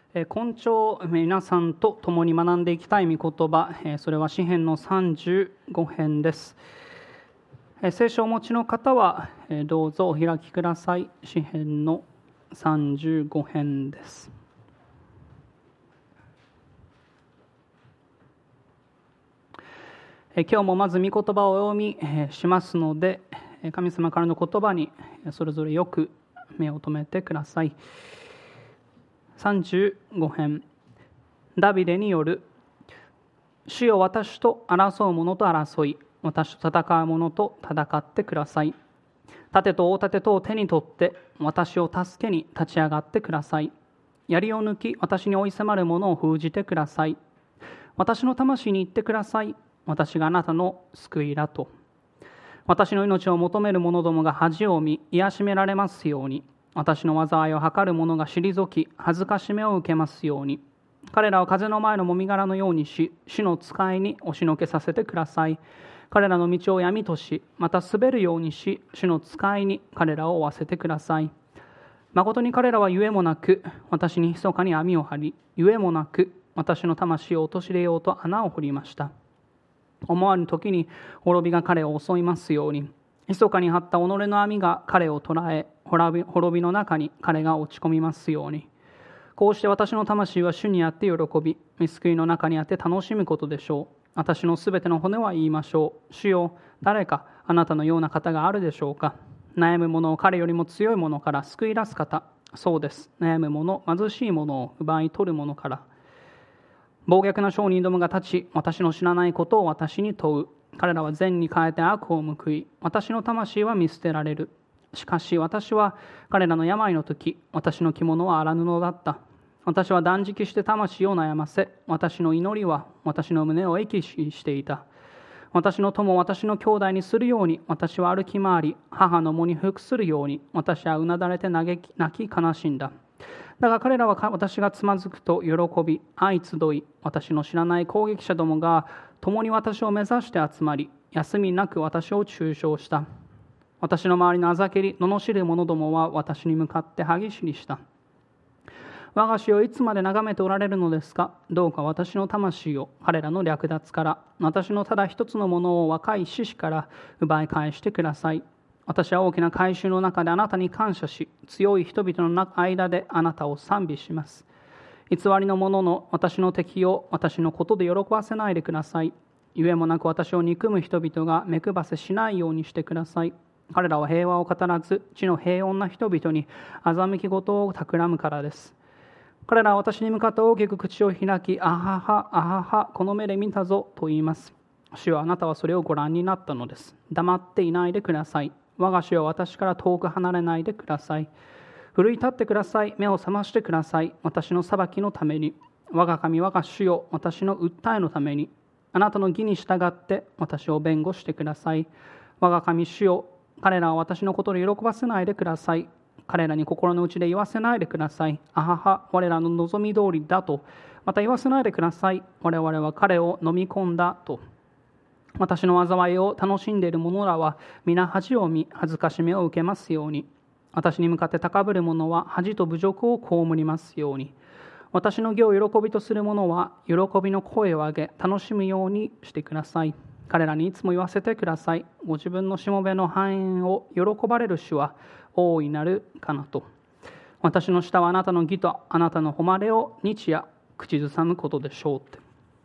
今朝皆さんと共に学んでいきたい御言葉、それは詩編の35編です。聖書をお持ちの方はどうぞお開きください。詩編の35編です。今日もまず御言葉をお読みしますので、神様からの言葉にそれぞれよく目を留めてください。35編、ダビデによる。主よ、私と争う者と争い、私と戦う者と戦ってください。盾と大盾とを手に取って私を助けに立ち上がってください。槍を抜き私に追い迫る者を封じてください。私の魂に言ってください。私があなたの救いだと。私の命を求める者どもが恥を見、癒しめられますように。私の災いを図る者が退き、恥ずかしめを受けますように。彼らを風の前のもみ殻のようにし、主の使いに押しのけさせてください。彼らの道を闇とし、また滑るようにし、主の使いに彼らを追わせてください。誠に彼らはゆえもなく、私に密かに網を張り、ゆえもなく、私の魂を陥れようと穴を掘りました。思わぬ時に滅びが彼を襲いますように。密かに張った己の網が彼を捕らえ、滅びの中に彼が落ち込みますように。こうして私の魂は主にあって喜び、御救いの中にあって楽しむことでしょう。私のすべての骨は言いましょう。主よ、誰かあなたのような方があるでしょうか。悩む者を彼よりも強い者から救い出す方。そうです。悩む者、貧しい者を奪い取る者から。暴虐な商人どもが立ち、私の知らないことを私に問う。彼らは善に変えて悪を報い、私の魂は見捨てられる。しかし私は彼らの病の時、私の着物は荒布だった。私は断食して魂を悩ませ、私の祈りは私の胸を益していた。私の友を私の兄弟にするように、私は歩き回り、母の喪に服するように、私はうなだれて泣き悲しんだ。だが彼らは私がつまずくと喜び、相集い、私の知らない攻撃者どもが共に私を目指して集まり、休みなく私を中傷した。私の周りのあざけり、罵る者どもは私に向かって歯ぎしりした。我が主をいつまで眺めておられるのですか。どうか私の魂を彼らの略奪から、私のただ一つのものを若い獅子から奪い返してください。私は大きな改宗の中であなたに感謝し、強い人々の間であなたを賛美します。偽りの者の私の敵を私のことで喜ばせないでください。ゆえもなく私を憎む人々が目配せしないようにしてください。彼らは平和を語らず、地の平穏な人々に欺き事を企むからです。彼らは私に向かって大きく口を開き、あはは、あはは、この目で見たぞと言います。主はあなたはそれをご覧になったのです。黙っていないでください。我が主は私から遠く離れないでください。奮い立ってください。目を覚ましてください。私の裁きのために。我が神、我が主よ、私の訴えのために。あなたの義に従って私を弁護してください。我が神、主よ、彼らは私のことで喜ばせないでください。彼らに心の内で言わせないでください。あはは、我らの望み通りだと。また言わせないでください。我々は彼を飲み込んだと。私の災いを楽しんでいる者らは皆恥を見、恥ずかしめを受けますように。私に向かって高ぶる者は恥と侮辱を被りますように。私の義を喜びとする者は喜びの声を上げ楽しむようにしてください。彼らにいつも言わせてください。ご自分のしもべの繁栄を喜ばれる主は大いなるかなと。私の舌はあなたの義とあなたの誉れを日夜口ずさむことでしょうって。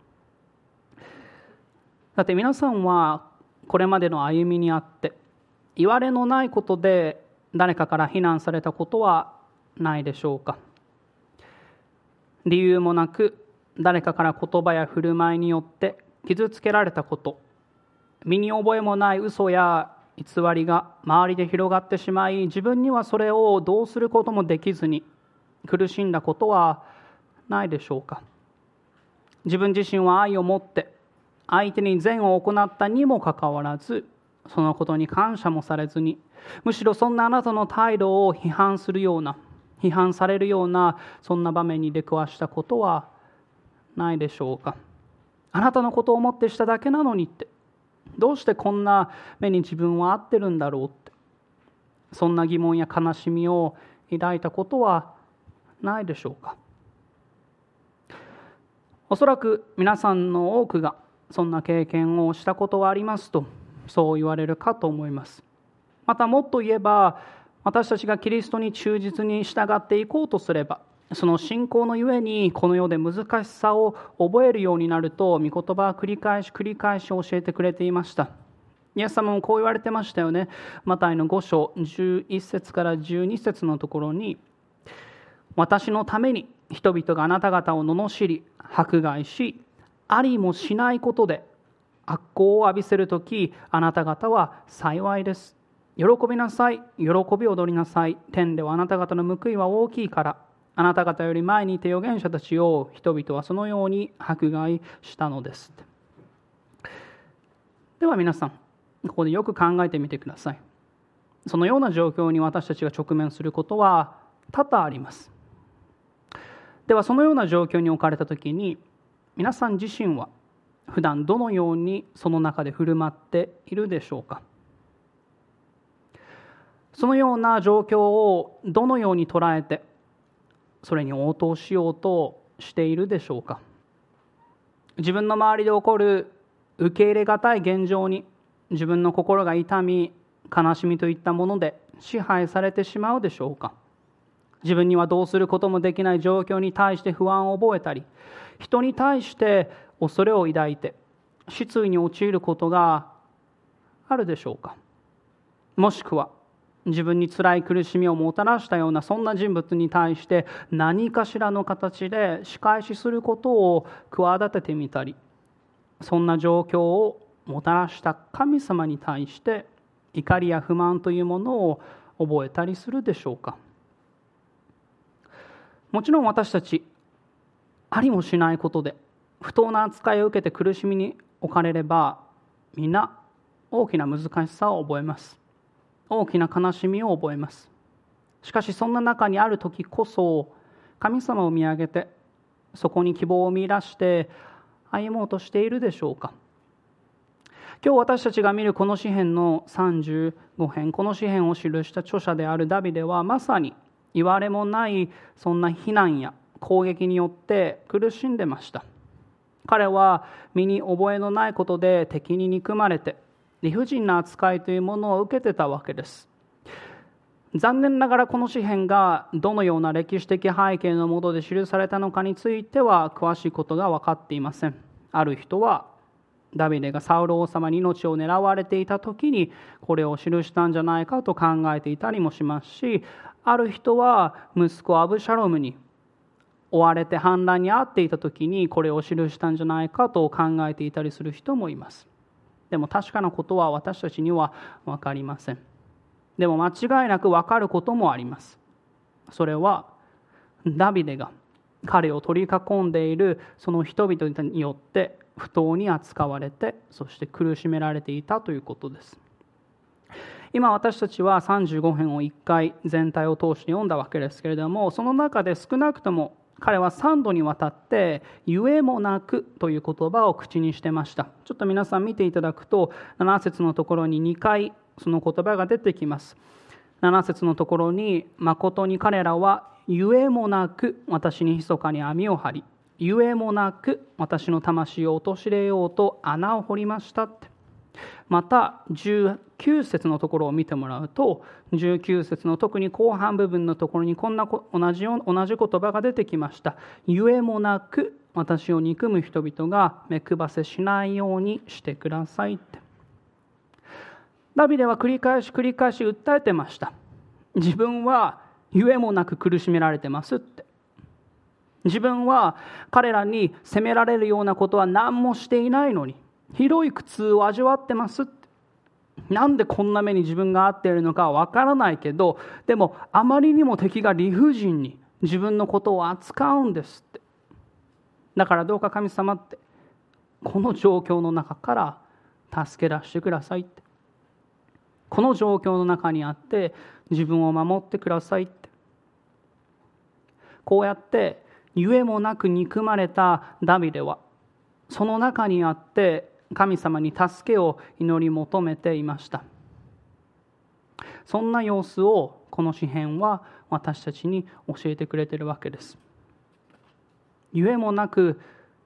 だって皆さんはこれまでの歩みにあって言われのないことで誰かから非難されたことはないでしょうか。理由もなく誰かから言葉や振る舞いによって傷つけられたこと、身に覚えもない嘘や偽りが周りで広がってしまい、自分にはそれをどうすることもできずに苦しんだことはないでしょうか。自分自身は愛を持って相手に善を行ったにもかかわらず、そのことに感謝もされずに、むしろそんなあなたの態度を批判するような、批判されるような、そんな場面に出くわしたことはないでしょうか。あなたのことを思ってしただけなのにって、どうしてこんな目に自分は合ってるんだろうって、そんな疑問や悲しみを抱いたことはないでしょうか。 おそらく皆さんの多くがそんな経験をしたことはありますと、そう言われるかと思います。またもっと言えば、私たちがキリストに忠実に従っていこうとすれば、その信仰のゆえにこの世で難しさを覚えるようになると、御言葉は繰り返し教えてくれていました。イエス様もこう言われてましたよね。マタイの5章11節から12節のところに、私のために人々があなた方を罵り迫害し、ありもしないことで悪行を浴びせるとき、あなた方は幸いです。喜びなさい、喜び踊りなさい。天ではあなた方の報いは大きいから。あなた方より前にいて預言者たちを人々はそのように迫害したのです。では皆さん、ここでよく考えてみてください。そのような状況に私たちが直面することは多々あります。ではそのような状況に置かれたときに、皆さん自身は普段どのようにその中で振る舞っているでしょうか。そのような状況をどのように捉えて、それに応答しようとしているでしょうか。自分の周りで起こる受け入れがたい現状に自分の心が痛み、悲しみといったもので支配されてしまうでしょうか。自分にはどうすることもできない状況に対して不安を覚えたり、人に対して恐れを抱いて失意に陥ることがあるでしょうか。もしくは自分に辛い苦しみをもたらしたようなそんな人物に対して何かしらの形で仕返しすることを企ててみたり、そんな状況をもたらした神様に対して怒りや不満というものを覚えたりするでしょうか。もちろん私たちありもしないことで不当な扱いを受けて苦しみに置かれれば、みんな大きな難しさを覚えます。大きな悲しみを覚えます。しかしそんな中にある時こそ神様を見上げて、そこに希望を見出して歩もうとしているでしょうか。今日私たちが見るこの詩編の35編、この詩編を記した著者であるダビデは、まさに言われもないそんな非難や攻撃によって苦しんでました。彼は身に覚えのないことで敵に憎まれて、理不尽な扱いというものを受けてたわけです。残念ながらこの詩編がどのような歴史的背景のもとで記されたのかについては詳しいことが分かっていません。ある人はダビデがサウル王様に命を狙われていた時にこれを記したんじゃないかと考えていたりもしますし、ある人は息子アブシャロムに追われて反乱に遭っていた時にこれを記したんじゃないかと考えていたりする人もいます。でも確かなことは私たちには分かりません。でも間違いなく分かることもあります。それはダビデが彼を取り囲んでいるその人々によって不当に扱われて、そして苦しめられていたということです。今私たちは35編を1回全体を通して読んだわけですけれども、その中で少なくとも彼は3度にわたってゆえもなくという言葉を口にしてました。ちょっと皆さん見ていただくと、7節のところに2回その言葉が出てきます。7節のところに、誠に彼らはゆえもなく私に密かに網を張り、ゆえもなく私の魂を陥れようと穴を掘りましたって。また19節のところを見てもらうと、19節の特に後半部分のところにこんな同じ言葉が出てきました。ゆえもなく私を憎む人々が目配せしないようにしてくださいって。ダビデは繰り返し訴えてました。自分はゆえもなく苦しめられてますって。自分は彼らに責められるようなことは何もしていないのに、ひどい苦痛を味わってますって。なんでこんな目に自分が遭っているのかはわからないけど、でもあまりにも敵が理不尽に自分のことを扱うんですって。だからどうか神様って、この状況の中から助け出してくださいって。この状況の中にあって自分を守ってくださいって。こうやってゆえもなく憎まれたダビデは、その中にあって神様に助けを祈り求めていました。そんな様子をこの詩編は私たちに教えてくれているわけです。ゆえもなく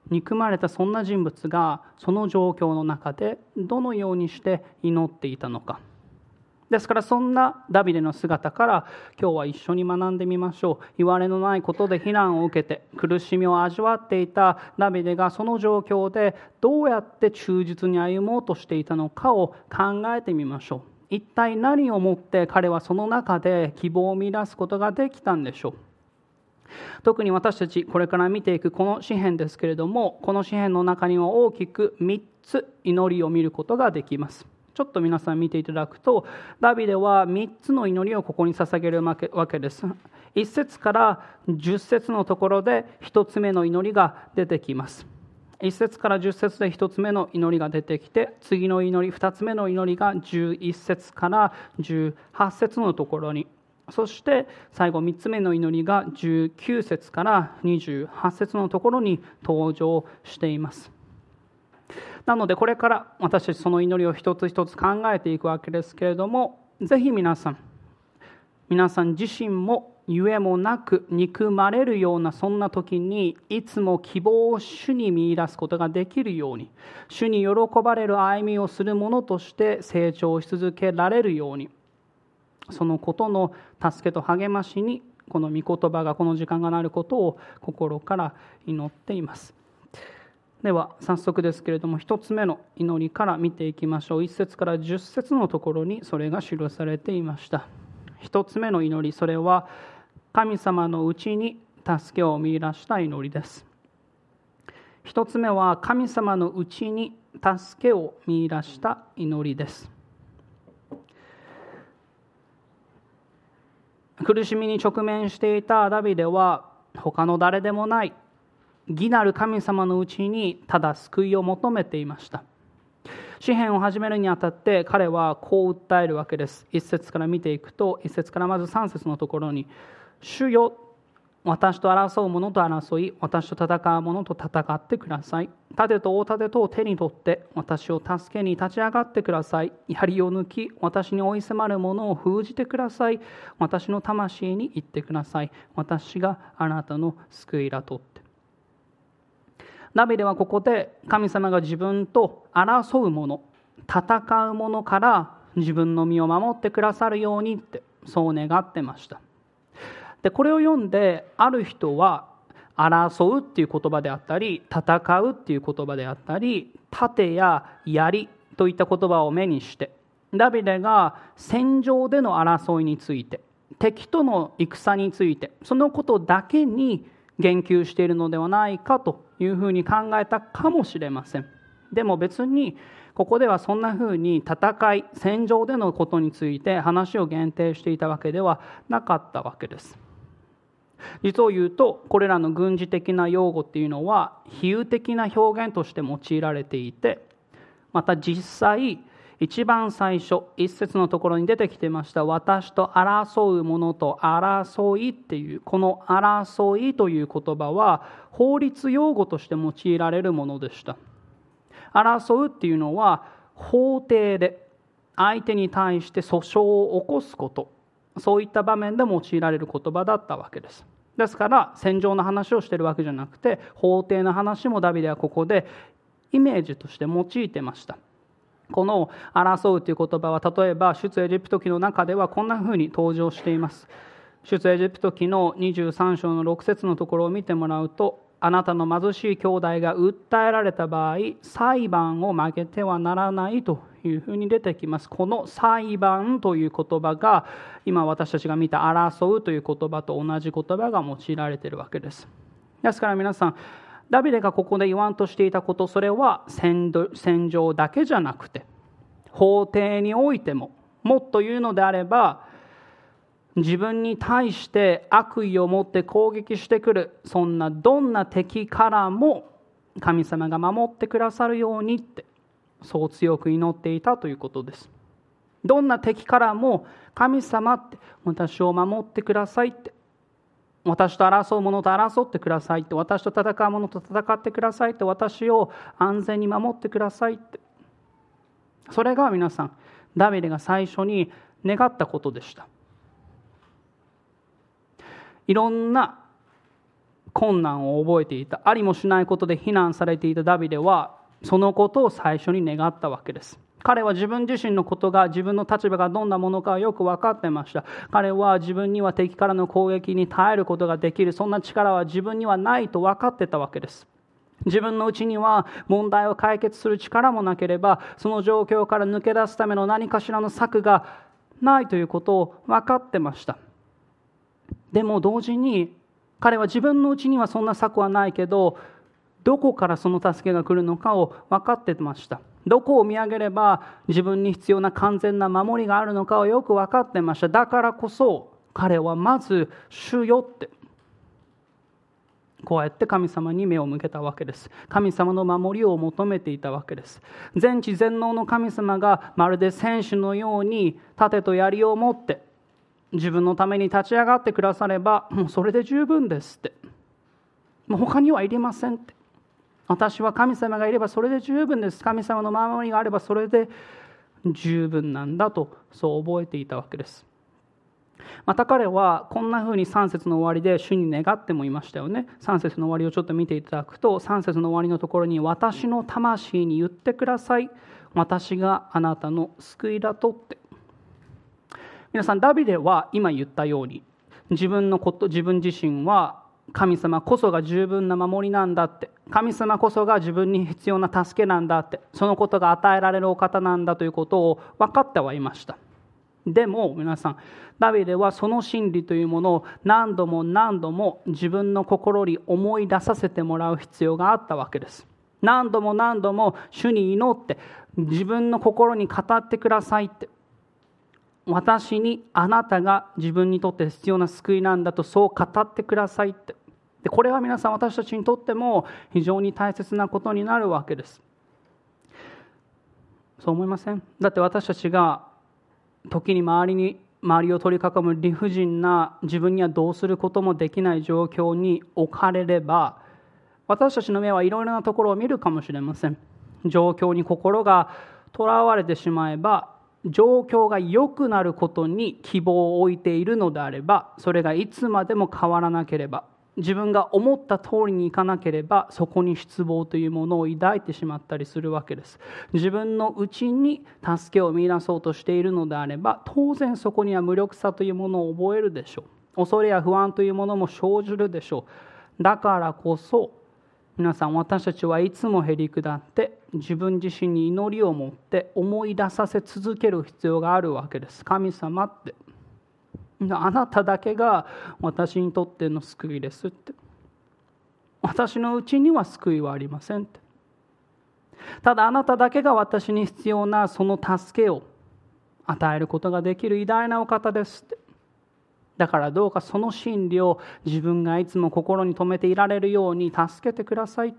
憎まれたそんな人物がその状況の中でどのようにして祈っていたのか。ですからそんなダビデの姿から今日は一緒に学んでみましょう。言われのないことで非難を受けて苦しみを味わっていたダビデがその状況でどうやって忠実に歩もうとしていたのかを考えてみましょう。一体何をもって彼はその中で希望を見出すことができたんでしょう。特に私たちこれから見ていくこの詩編ですけれども、この詩編の中には大きく3つ祈りを見ることができます。ちょっと皆さん見ていただくと、ダビデは3つの祈りをここに捧げるわけです。1節から10節のところで1つ目の祈りが出てきます。1節から10節で1つ目の祈りが出てきて、次の祈り2つ目の祈りが11節から18節のところに、そして最後3つ目の祈りが19節から28節のところに登場しています。なのでこれから私たちその祈りを一つ一つ考えていくわけですけれども、ぜひ皆さん自身もゆえもなく憎まれるようなそんな時にいつも希望を主に見出すことができるように、主に喜ばれる歩みをするものとして成長し続けられるように、そのことの助けと励ましにこの御言葉がこの時間がなることを心から祈っています。では早速ですけれども、一つ目の祈りから見ていきましょう。1節から10節のところにそれが記されていました。一つ目の祈り、それは神様のうちに助けを見出した祈りです。一つ目は神様のうちに助けを見出した祈りです。苦しみに直面していたダビデは他の誰でもない義なる神様のうちにただ救いを求めていました。詩編を始めるにあたって彼はこう訴えるわけです。一節から見ていくと、一節からまず3節のところに、主よ、私と争う者と争い、私と戦う者と戦ってください。盾と大盾とを手に取って私を助けに立ち上がってください。槍を抜き私に追い迫る者を封じてください。私の魂に言ってください。私があなたの救いだとって。ダビデはここで神様が自分と争う者、戦う者から自分の身を守ってくださるようにってそう願ってました。でこれを読んである人は争うっていう言葉であったり、戦うっていう言葉であったり、盾や槍といった言葉を目にして、ダビデが戦場での争いについて、敵との戦について、そのことだけに言及しているのではないかというふうに考えたかもしれません。でも別にここではそんなふうに戦い、戦場でのことについて話を限定していたわけではなかったわけです。実を言うと、これらの軍事的な用語っていうのは比喩的な表現として用いられていて、また実際一番最初一節のところに出てきてました、私と争う者と争いっていう、この争いという言葉は法律用語として用いられるものでした。争うっていうのは法廷で相手に対して訴訟を起こすこと、そういった場面で用いられる言葉だったわけです。ですから戦場の話をしているわけじゃなくて、法廷の話もダビデはここでイメージとして用いてました。この争うという言葉は例えば出エジプト記の中ではこんな風に登場しています。出エジプト記の23章の6節のところを見てもらうと、あなたの貧しい兄弟が訴えられた場合、裁判を曲げてはならないというふうに出てきます。この裁判という言葉が今私たちが見た争うという言葉と同じ言葉が用いられているわけです。ですから皆さん、ダビデがここで言わんとしていたこと、それは戦場だけじゃなくて法廷においても、もっと言うのであれば自分に対して悪意を持って攻撃してくるそんなどんな敵からも神様が守ってくださるようにって、そう強く祈っていたということです。どんな敵からも神様って私を守ってくださいって、私と争う者と争ってくださいって、私と戦う者と戦ってくださいって、私を安全に守ってくださいって、それが皆さんダビデが最初に願ったことでした。いろんな困難を覚えていた。ありもしないことで非難されていたダビデは、そのことを最初に願ったわけです。彼は自分自身のことが、自分の立場がどんなものかをよく分かってました。彼は自分には敵からの攻撃に耐えることができる、そんな力は自分にはないと分かってたわけです。自分のうちには問題を解決する力もなければ、その状況から抜け出すための何かしらの策がないということを分かってました。でも同時に彼は自分のうちにはそんな策はないけど、どこからその助けが来るのかを分かってました。どこを見上げれば自分に必要な完全な守りがあるのかをよく分かってました。だからこそ彼はまず主よってこうやって神様に目を向けたわけです。神様の守りを求めていたわけです。全知全能の神様がまるで戦士のように盾と槍を持って自分のために立ち上がってくだされば、もうそれで十分ですって。もう他にはいりませんって。私は神様がいればそれで十分です。神様の守りがあればそれで十分なんだと、そう覚えていたわけです。また彼はこんなふうに3節の終わりで主に願ってもいましたよね。3節の終わりをちょっと見ていただくと、3節の終わりのところに、私の魂に言ってください。私があなたの救いだとって。皆さん、ダビデは今言ったように、自分自身は神様こそが十分な守りなんだって、神様こそが自分に必要な助けなんだって、そのことが与えられるお方なんだということを分かってはいました。でも皆さん、ダビデはその真理というものを何度も何度も自分の心に思い出させてもらう必要があったわけです。何度も何度も主に祈って自分の心に語ってくださいって、私にあなたが自分にとって必要な救いなんだとそう語ってくださいって。でこれは皆さん、私たちにとっても非常に大切なことになるわけです。そう思いません？だって私たちが時に周りを取り囲む理不尽な、自分にはどうすることもできない状況に置かれれば、私たちの目はいろいろなところを見るかもしれません。状況に心がとらわれてしまえば、状況が良くなることに希望を置いているのであれば、それがいつまでも変わらなければ、自分が思った通りにいかなければ、そこに失望というものを抱いてしまったりするわけです。自分の内に助けを見出そうとしているのであれば、当然そこには無力さというものを覚えるでしょう。恐れや不安というものも生じるでしょう。だからこそ皆さん、私たちはいつもへり下って自分自身に祈りを持って思い出させ続ける必要があるわけです。神様って、あなただけが私にとっての救いですって。私のうちには救いはありませんって。ただあなただけが私に必要なその助けを与えることができる偉大なお方ですって。だからどうかその真理を自分がいつも心に留めていられるように助けてくださいって。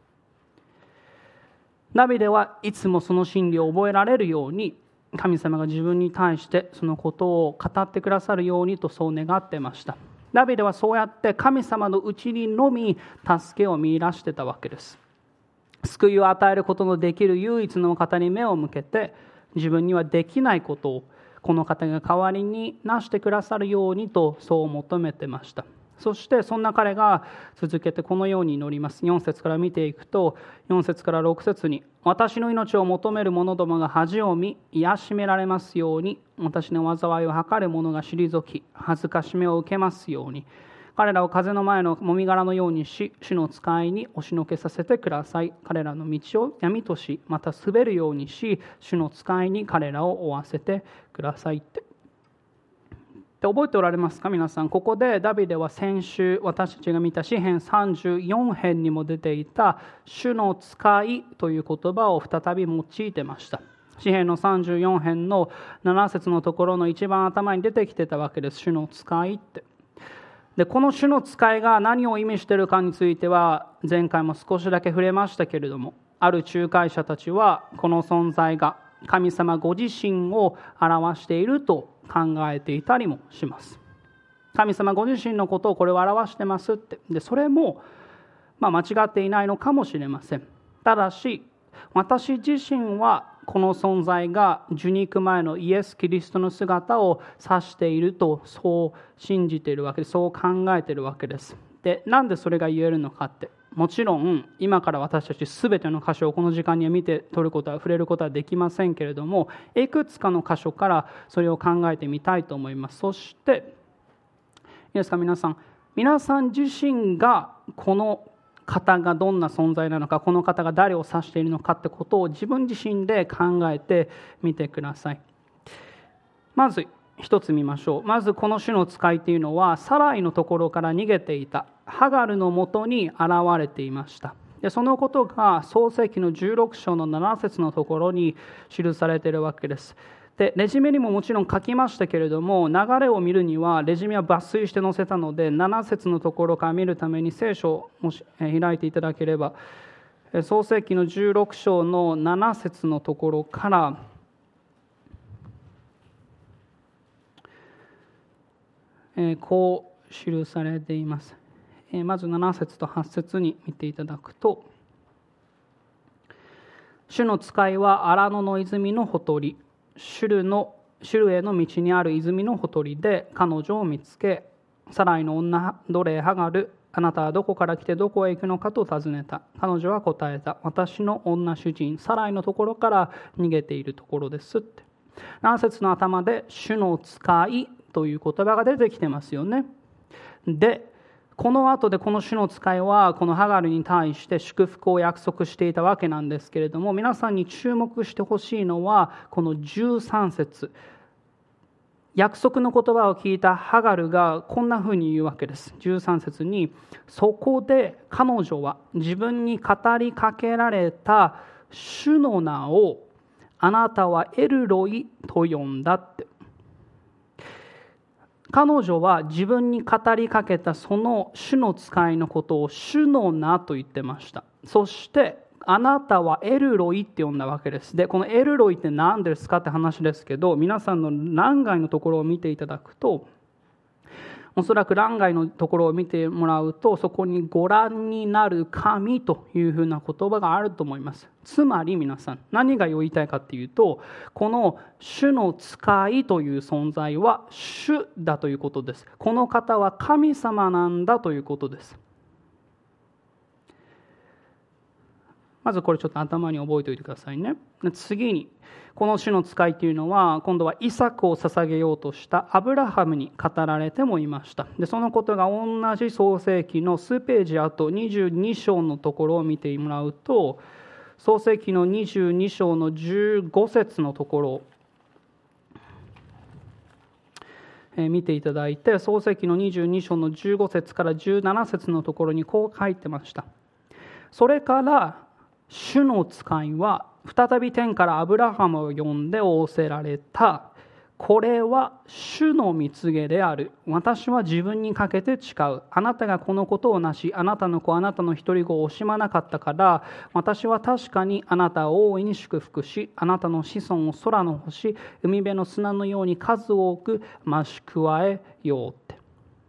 ダビデはいつもその真理を覚えられるように、神様が自分に対してそのことを語ってくださるようにとそう願ってました。ダビデはそうやって神様のうちにのみ助けを見出してたわけです。救いを与えることのできる唯一の方に目を向けて、自分にはできないことをこの方が代わりになしてくださるようにとそう求めてました。そしてそんな彼が続けてこのように祈ります。4節から見ていくと、4節から6節に、私の命を求める者どもが恥を見癒しめられますように、私の災いを図る者が退き恥ずかしめを受けますように、彼らを風の前のもみ殻のようにし、主の使いに押しのけさせてください。彼らの道を闇とし、また滑るようにし、主の使いに彼らを追わせてくださいって。で覚えておられますか皆さん。ここでダビデは先週私たちが見た詩編34編にも出ていた主の使いという言葉を再び用いてました。詩編の34編の7節のところの一番頭に出てきてたわけです。主の使いって。でこの主の使いが何を意味しているかについては前回も少しだけ触れましたけれども、ある仲介者たちはこの存在が神様ご自身を表していると考えていたりもします。神様ご自身のことをこれを表してますって。でそれも間違っていないのかもしれません。ただし私自身はこの存在が受肉前のイエス・キリストの姿を指しているとそう信じているわけです。そう考えているわけです。 て、なんでそれが言えるのかって、もちろん今から私たち全ての箇所をこの時間には見て取ることは触れることはできませんけれども、いくつかの箇所からそれを考えてみたいと思います。そしていいですか、皆さん自身がこの方がどんな存在なのか、この方が誰を指しているのかってことを自分自身で考えてみてください。まず一つ見ましょう。まずこの主の使いというのは、サライのところから逃げていたハガルのもとに現れていました。でそのことが創世記の16章の7節のところに記されているわけです。でレジュメにももちろん書きましたけれども、流れを見るにはレジュメは抜粋して載せたので、7節のところから見るために聖書をもし開いていただければ、創世記の16章の7節のところからこう記されています。まず7節と8節に見ていただくと、主の使いは荒野の泉のほとり、シュルへの道にある泉のほとりで彼女を見つけ、サライの女奴隷ハガル、あなたはどこから来てどこへ行くのかと尋ねた。彼女は答えた。私の女主人サライのところから逃げているところですって。7節の頭で主の使いという言葉が出てきてますよね。でこの後でこの主の使いはこのハガルに対して祝福を約束していたわけなんですけれども、皆さんに注目してほしいのはこの13節。約束の言葉を聞いたハガルがこんなふうに言うわけです。13節に、そこで彼女は自分に語りかけられた主の名をあなたはエルロイと呼んだって。彼女は自分に語りかけたその主の使いのことを主の名と言ってました。そしてあなたはエルロイって呼んだわけです。でこのエルロイって何ですかって話ですけど、皆さんの欄外のところを見ていただくと、おそらく欄外のところを見てもらうと、そこにご覧になる神というふうな言葉があると思います。つまり皆さん何が言いたいかっていうと、この主の使いという存在は主だということです。この方は神様なんだということです。まずこれちょっと頭に覚えておいてくださいね。次にこの主の使いというのは今度はイサクを捧げようとしたアブラハムに語られてもいました。でそのことが同じ創世記の数ページあと22章のところを見てもらうと、創世記の22章の15節のところを見ていただいて、創世記の22章の15節から17節のところにこう書いてました。それから主の使いは再び天からアブラハムを呼んで仰せられた。これは主の蜜げである。私は自分にかけて誓う。あなたがこのことをなし、あなたの子、あなたの一人子を惜しまなかったから、私は確かにあなたを大いに祝福し、あなたの子孫を空の星、海辺の砂のように数多く増し加えようって。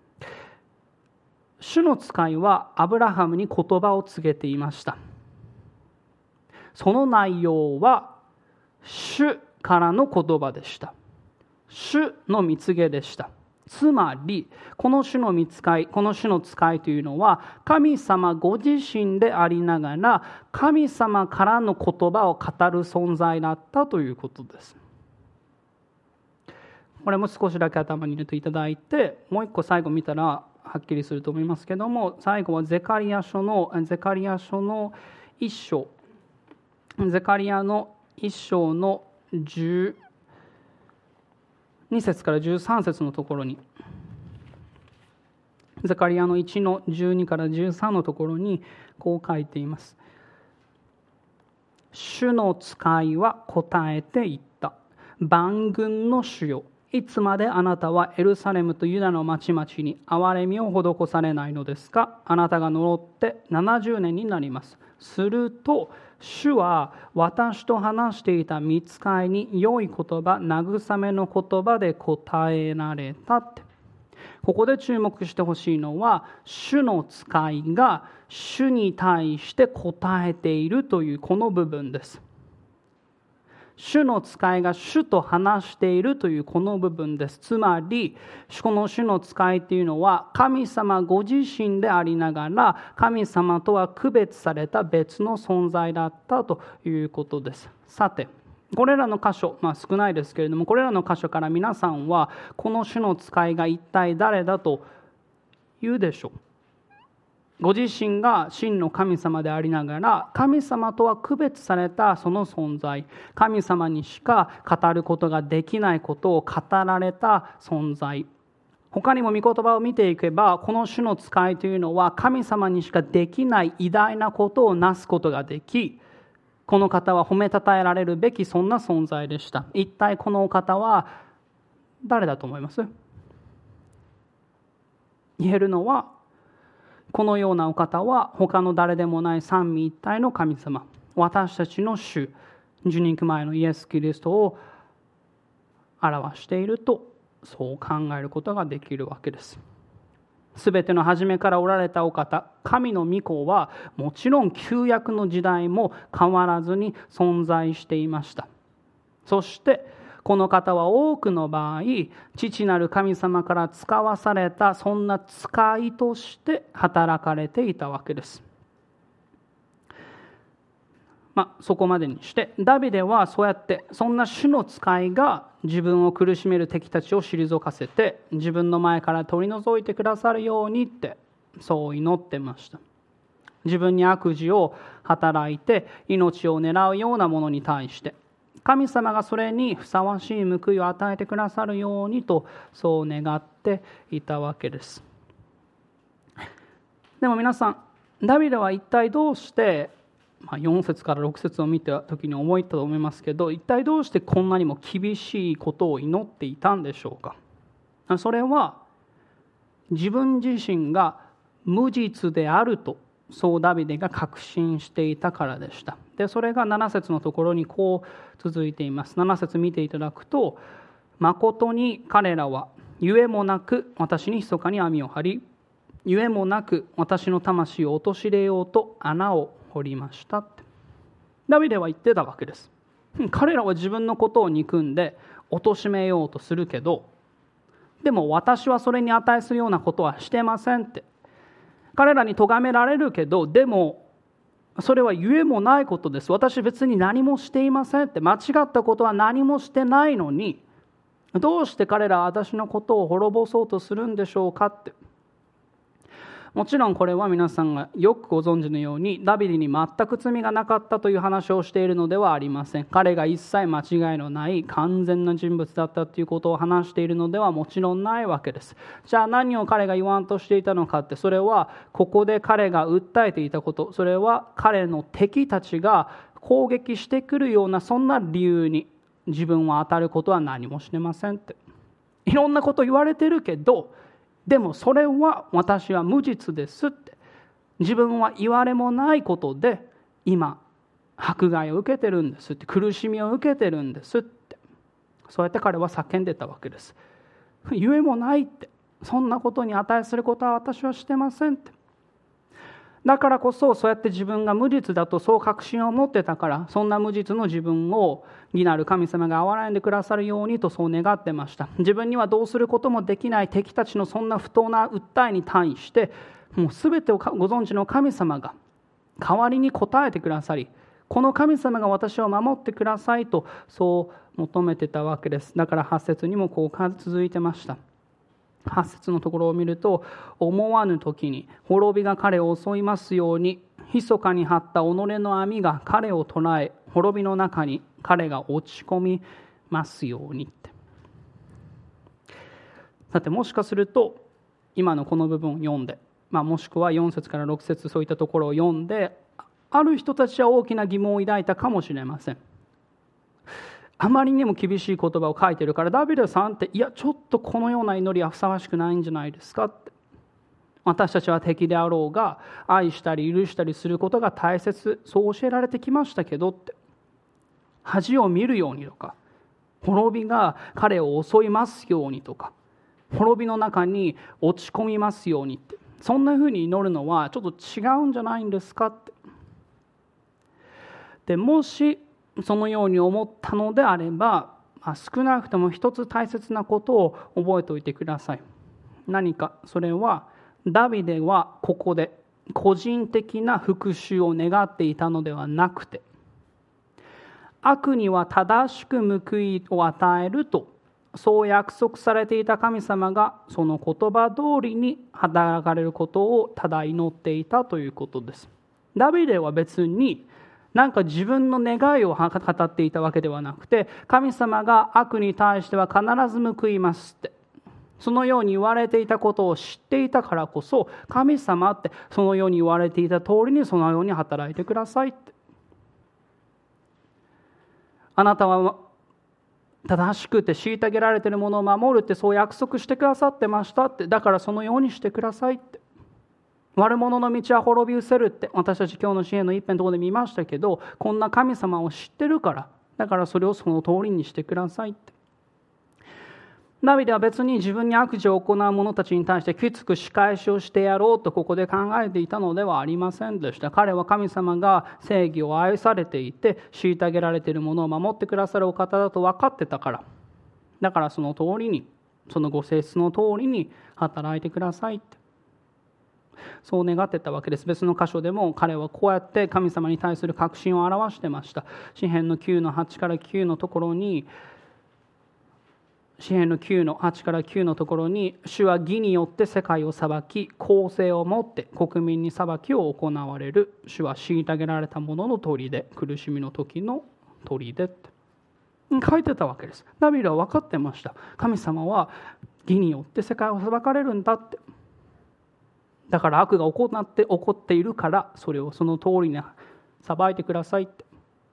主の使いはアブラハムに言葉を告げていました。その内容は主からの言葉でした。主の蜜げでした。つまりこの主の使いというのは神様ご自身でありながら神様からの言葉を語る存在だったということです。これも少しだけ頭に入れていただいて、もう一個最後見たらはっきりすると思いますけども、最後はゼカリア書の一章、ゼカリアの一章の12節から13節のところに、ゼカリアの1の12から13のところにこう書いています。主の使いは答えて言った。万軍の主よ、いつまであなたはエルサレムとユダの町々に憐れみを施されないのですか。あなたが呪って70年になります。すると主は私と話していた御使いに良い言葉、慰めの言葉で答えられたって。ここで注目してほしいのは、主の使いが主に対して答えているというこの部分です。 主の使いが主と話しているというこの部分です。つまり、この主の使いというのは神様ご自身でありながら、神様とは区別された別の存在だったということです。さて、これらの箇所、少ないですけれども、これらの箇所から皆さんはこの主の使いが一体誰だと言うでしょう。ご自身が真の神様でありながら、神様とは区別されたその存在、神様にしか語ることができないことを語られた存在。他にも御言葉を見ていけば、この主の使いというのは神様にしかできない偉大なことをなすことができ、この方は褒めたたえられるべきそんな存在でした。一体このお方は誰だと思います？言えるのは、このようなお方は他の誰でもない三位一体の神様、私たちの主、受肉前のイエス・キリストを表していると、そう考えることができるわけです。すべての初めからおられたお方、神の御子はもちろん旧約の時代も変わらずに存在していました。そしてこの方は多くの場合、父なる神様から使わされたそんな使いとして働かれていたわけです。そこまでにして、ダビデはそうやってそんな主の使いが自分を苦しめる敵たちを退かせて、自分の前から取り除いてくださるようにってそう祈ってました。自分に悪事を働いて命を狙うようなものに対して、神様がそれにふさわしい報いを与えてくださるようにとそう願っていたわけです。でも皆さん、ダビデは一体どうして4節から6節を見た時に思ったと思いますけど、一体どうしてこんなにも厳しいことを祈っていたんでしょうか。それは自分自身が無実であると、そうダビデが確信していたからでした。で、それが7節のところにこう続いています。7節見ていただくと、誠に彼らはゆえもなく私に密かに網を張り、ゆえもなく私の魂を陥れようと穴を掘りましたって。ダビデは言ってたわけです。彼らは自分のことを憎んで貶めようとするけど、でも私はそれに値するようなことはしてませんって。彼らに咎められるけど、でもそれはゆえもないことです。私別に何もしていませんって。間違ったことは何もしてないのに、どうして彼らは私のことを滅ぼそうとするんでしょうかって。もちろんこれは皆さんがよくご存知のように、ダビデに全く罪がなかったという話をしているのではありません。彼が一切間違いのない完全な人物だったということを話しているのではもちろんないわけです。じゃあ何を彼が言わんとしていたのかって、それはここで彼が訴えていたこと、それは彼の敵たちが攻撃してくるようなそんな理由に自分は当たることは何もしてませんって。いろんなこと言われてるけど、でもそれは私は無実ですって。自分は言われもないことで今迫害を受けてるんですって、苦しみを受けてるんですって、そうやって彼は叫んでたわけです。ゆえもないって、そんなことに値することは私はしてませんって。だからこそそうやって自分が無実だとそう確信を持ってたから、そんな無実の自分を義なる神様が憐れんでくださるようにとそう願ってました。自分にはどうすることもできない敵たちのそんな不当な訴えに対して、もう全てをご存知の神様が代わりに応えてくださり、この神様が私を守ってくださいとそう求めてたわけです。だから8節にもこう続いてました。8節のところを見ると、思わぬ時に滅びが彼を襲いますように、密かに張った己の網が彼を捕らえ、滅びの中に彼が落ち込みますようにって。さて、もしかすると今のこの部分を読んで、もしくは4節から6節そういったところを読んで、ある人たちは大きな疑問を抱いたかもしれません。あまりにも厳しい言葉を書いてるから、ダビデさんって、いやちょっとこのような祈りはふさわしくないんじゃないですかって。私たちは敵であろうが愛したり許したりすることが大切、そう教えられてきましたけどって。恥を見るようにとか、滅びが彼を襲いますようにとか、滅びの中に落ち込みますようにって、そんなふうに祈るのはちょっと違うんじゃないんですかって。でもしそのように思ったのであれば、少なくとも一つ大切なことを覚えておいてください。何か、それはダビデはここで個人的な復讐を願っていたのではなくて、悪には正しく報いを与えるとそう約束されていた神様がその言葉通りに働かれることをただ祈っていたということです。ダビデは別になんか自分の願いを語っていたわけではなくて、神様が悪に対しては必ず報いますって、そのように言われていたことを知っていたからこそ、神様ってそのように言われていた通りにそのように働いてくださいって、あなたは正しくて虐げられているものを守るってそう約束してくださってましたって、だからそのようにしてくださいって、悪者の道は滅び失せるって私たち今日の詩篇の一編のところで見ましたけど、こんな神様を知ってるから、だからそれをその通りにしてくださいって。ダビデは別に自分に悪事を行う者たちに対してきつく仕返しをしてやろうとここで考えていたのではありませんでした。彼は神様が正義を愛されていて虐げられている者を守ってくださるお方だと分かってたから、だからその通りに、そのご性質の通りに働いてくださいってそう願ってたわけです。別の箇所でも彼はこうやって神様に対する確信を表してました。詩編の9の8から9のところに、詩編の9の8から9のところに、主は義によって世界を裁き、公正をもって国民に裁きを行われる。主は虐げられた者の砦で、苦しみの時の砦って書いてたわけです。ダビデは分かってました。神様は義によって世界を裁かれるんだって。だから悪が起こっているから、それをその通りに裁いてくださいって。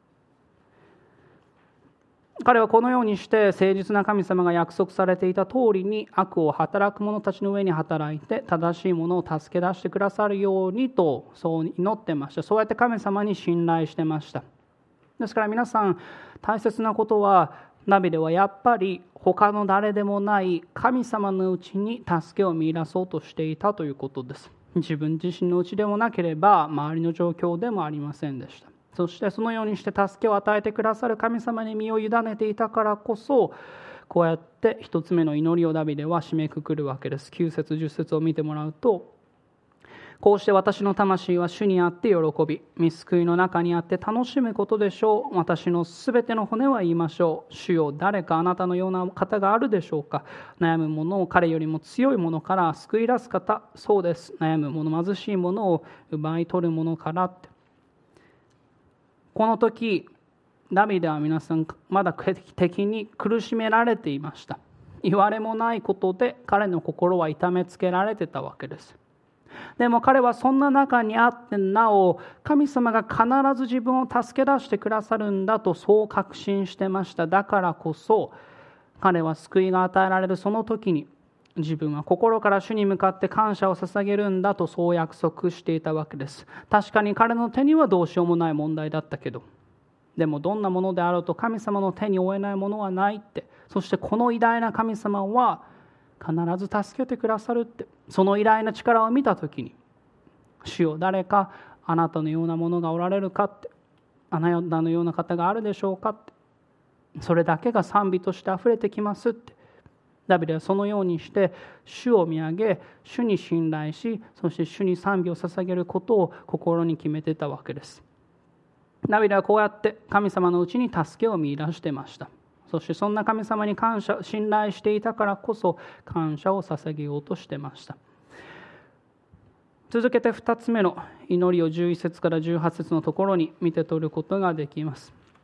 彼はこのようにして誠実な神様が約束されていた通りに悪を働く者たちの上に働いて正しいものを助け出してくださるようにとそう祈ってました。そうやって神様に信頼してました。ですから皆さん、大切なことは、ダビデはやっぱり他の誰でもない神様のうちに助けを見出そうとしていたということです。自分自身のうちでもなければ周りの状況でもありませんでした。そしてそのようにして助けを与えてくださる神様に身を委ねていたからこそ、こうやって一つ目の祈りをダビデは締めくくるわけです。9節10節を見てもらうと、こうして私の魂は主にあって喜び、御救いの中にあって楽しむことでしょう。私のすべての骨は言いましょう。主よ、誰かあなたのような方があるでしょうか。悩む者を彼よりも強い者から救い出す方、そうです。悩む者、貧しい者を奪い取る者からって。この時、ダビデは皆さんまだ敵に苦しめられていました。言われもないことで彼の心は痛めつけられてたわけです。でも彼はそんな中にあってなお、神様が必ず自分を助け出してくださるんだとそう確信してました。だからこそ彼は救いが与えられるその時に、自分は心から主に向かって感謝を捧げるんだとそう約束していたわけです。確かに彼の手にはどうしようもない問題だったけど、でもどんなものであろうと神様の手に負えないものはないって、そしてこの偉大な神様は必ず助けてくださるって、その偉大な力を見たときに、主よ、誰かあなたのようなものがおられるかって、あなたのような方があるでしょうかって、それだけが賛美としてあふれてきますって。ダビデはそのようにして主を見上げ、主に信頼し、そして主に賛美を捧げることを心に決めていたわけです。ダビデはこうやって神様のうちに助けを見出していました。そしてそんな神様に信頼していたからこそ感謝を捧げようとしていました。続けて2つ目の祈りを11節から18節のところに見て取ることができます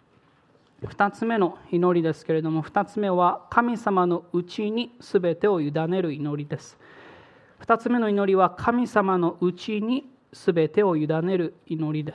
。2つ目の祈りですけれども、2つ目は神様のうちに全てを委ねる祈りです。2つ目の祈りは神様のうちに全てを委ねる祈りです。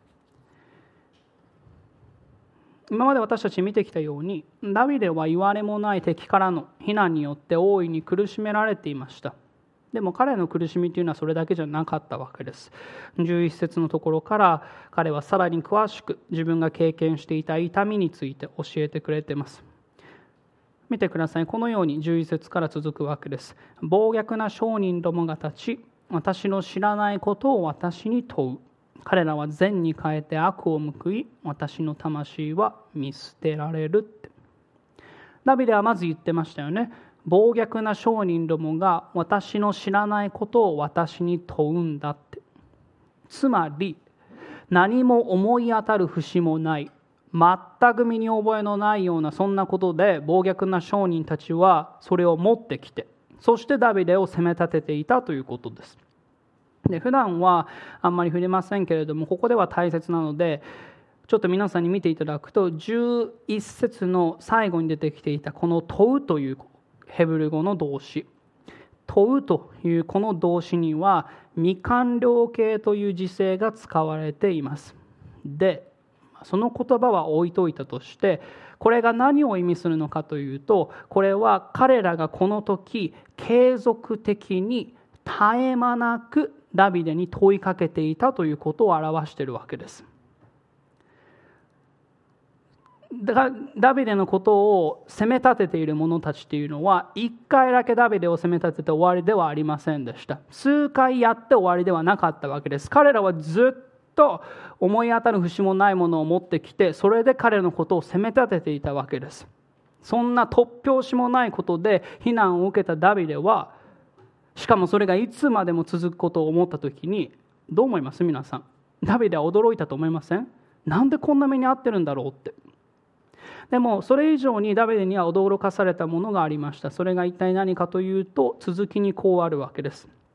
今まで私たち見てきたように、ダビデは言われもない敵からの非難によって大いに苦しめられていました。でも彼の苦しみというのはそれだけじゃなかったわけです。11節のところから彼はさらに詳しく自分が経験していた痛みについて教えてくれています。見てください。このように11節から続くわけです。暴虐な商人どもが立ち、私の知らないことを私に問う。 彼らは善に変えて悪を報い、私の魂は見捨てられるって。ダビデはまず言ってましたよね。暴虐な商人どもが私の知らないことを私に問うんだって。つまり、何も思い当たる節もない、全く身に覚えのないようなそんなことで暴虐な商人たちはそれを持ってきて、そしてダビデを責め立てていたということです。で、普段はあんまり触れませんけれども、ここでは大切なのでちょっと皆さんに見ていただくと、11節の最後に出てきていたこの問うというヘブル語の動詞、問うというこの動詞には未完了形という時制が使われています。で、その言葉は置いといたとして、これが何を意味するのかというと、これは彼らがこの時継続的に絶え間なくダビデに問いかけていたということを表しているわけです。ダビデのことを責め立てている者たちというのは、一回だけダビデを責め立てて終わりではありませんでした。数回やって終わりではなかったわけです。彼らはずっと思い当たる節もないものを持ってきて、それで彼のことを責め立てていたわけです。そんな突拍子もないことで非難を受けたダビデは、しかもそれがいつまでも続くことを思ったときに、どう思います？皆さん。ダビデは驚いたと思いません？なんでこんな目に遭ってるんだろうって。でもそれ以上にダビデには驚かされたものがありました。それが一体何かというと、続きにこうあるわけです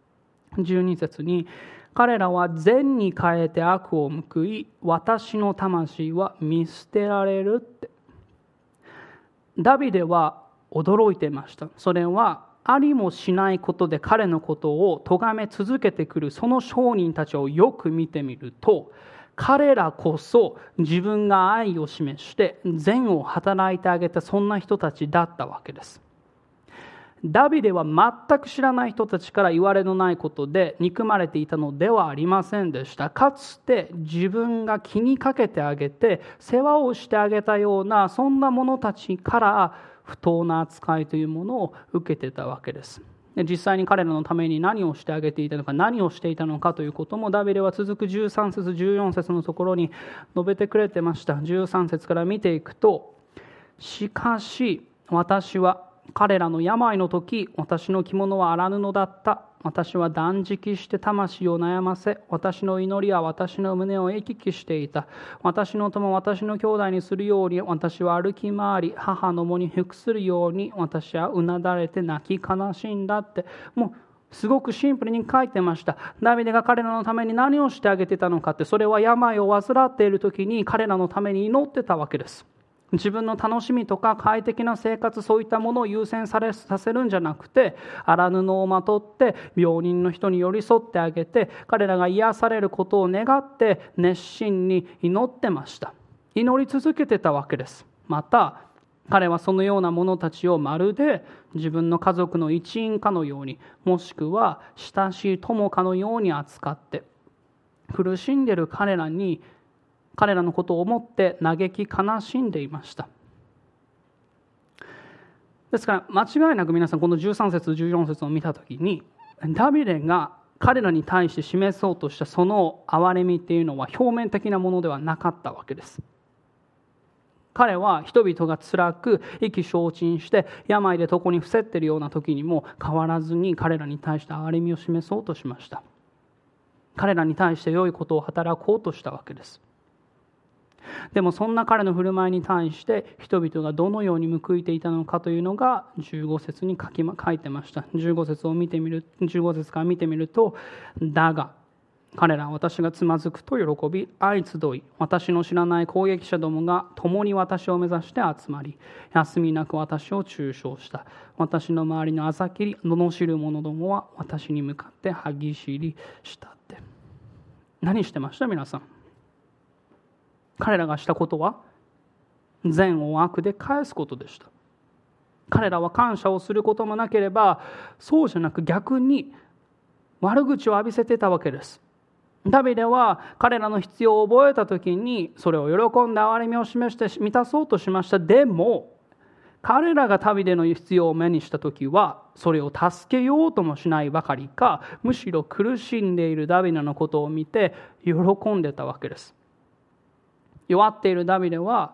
。12節に、彼らは善に変えて悪を報い、私の魂は見捨てられるって。ダビデは驚いていました。それはありもしないことで彼のことを咎め続けてくるその商人たちをよく見てみると、彼らこそ自分が愛を示して善を働いてあげたそんな人たちだったわけです。ダビデは全く知らない人たちから言われのないことで憎まれていたのではありませんでした。かつて自分が気にかけてあげて世話をしてあげたようなそんな者たちから不当な扱いというものを受けてたわけです。実際に彼らのために何をしてあげていたのか、何をしていたのかということもダビデは続く13節14節のところに述べてくれてました。13節から見ていくと、しかし私は彼らの病の時、私の着物は荒布だった。私は断食して魂を悩ませ、私の祈りは私の胸を行き来していた。私の友、私の兄弟にするように、私は歩き回り、母の母に服するように、私はうなだれて泣き悲しんだって。もうすごくシンプルに書いてました。ダビデが彼らのために何をしてあげてたのかって、それは病を患っている時に彼らのために祈ってたわけです。自分の楽しみとか快適な生活、そういったものを優先させるんじゃなくて、荒布をまとって病人の人に寄り添ってあげて、彼らが癒されることを願って熱心に祈ってました。祈り続けてたわけです。また彼はそのような者たちをまるで自分の家族の一員かのように、もしくは親しい友かのように扱って、苦しんでいる彼らのことを思って嘆き悲しんでいました。ですから間違いなく皆さん、この13節14節を見たときに、ダビデが彼らに対して示そうとしたその憐れみっていうのは表面的なものではなかったわけです。彼は人々が辛く意気消沈して病で床に伏せっているような時にも変わらずに彼らに対して憐れみを示そうとしました。彼らに対して良いことを働こうとしたわけです。でもそんな彼の振る舞いに対して人々がどのように報いていたのかというのが15節に書いてました。15節から見てみると、だが彼らは私がつまずくと喜び、相集い、私の知らない攻撃者どもが共に私を目指して集まり、休みなく私を中傷した。私の周りのあざきり、罵る者どもは私に向かって歯ぎしりしたって。何してました皆さん。彼らがしたことは善を悪で返すことでした。彼らは感謝をすることもなければ、そうじゃなく逆に悪口を浴びせてたわけです。ダビデは彼らの必要を覚えたときにそれを喜んで憐れみを示して満たそうとしました。でも彼らがダビデの必要を目にしたときは、それを助けようともしないばかりか、むしろ苦しんでいるダビデのことを見て喜んでたわけです。弱っているダビデを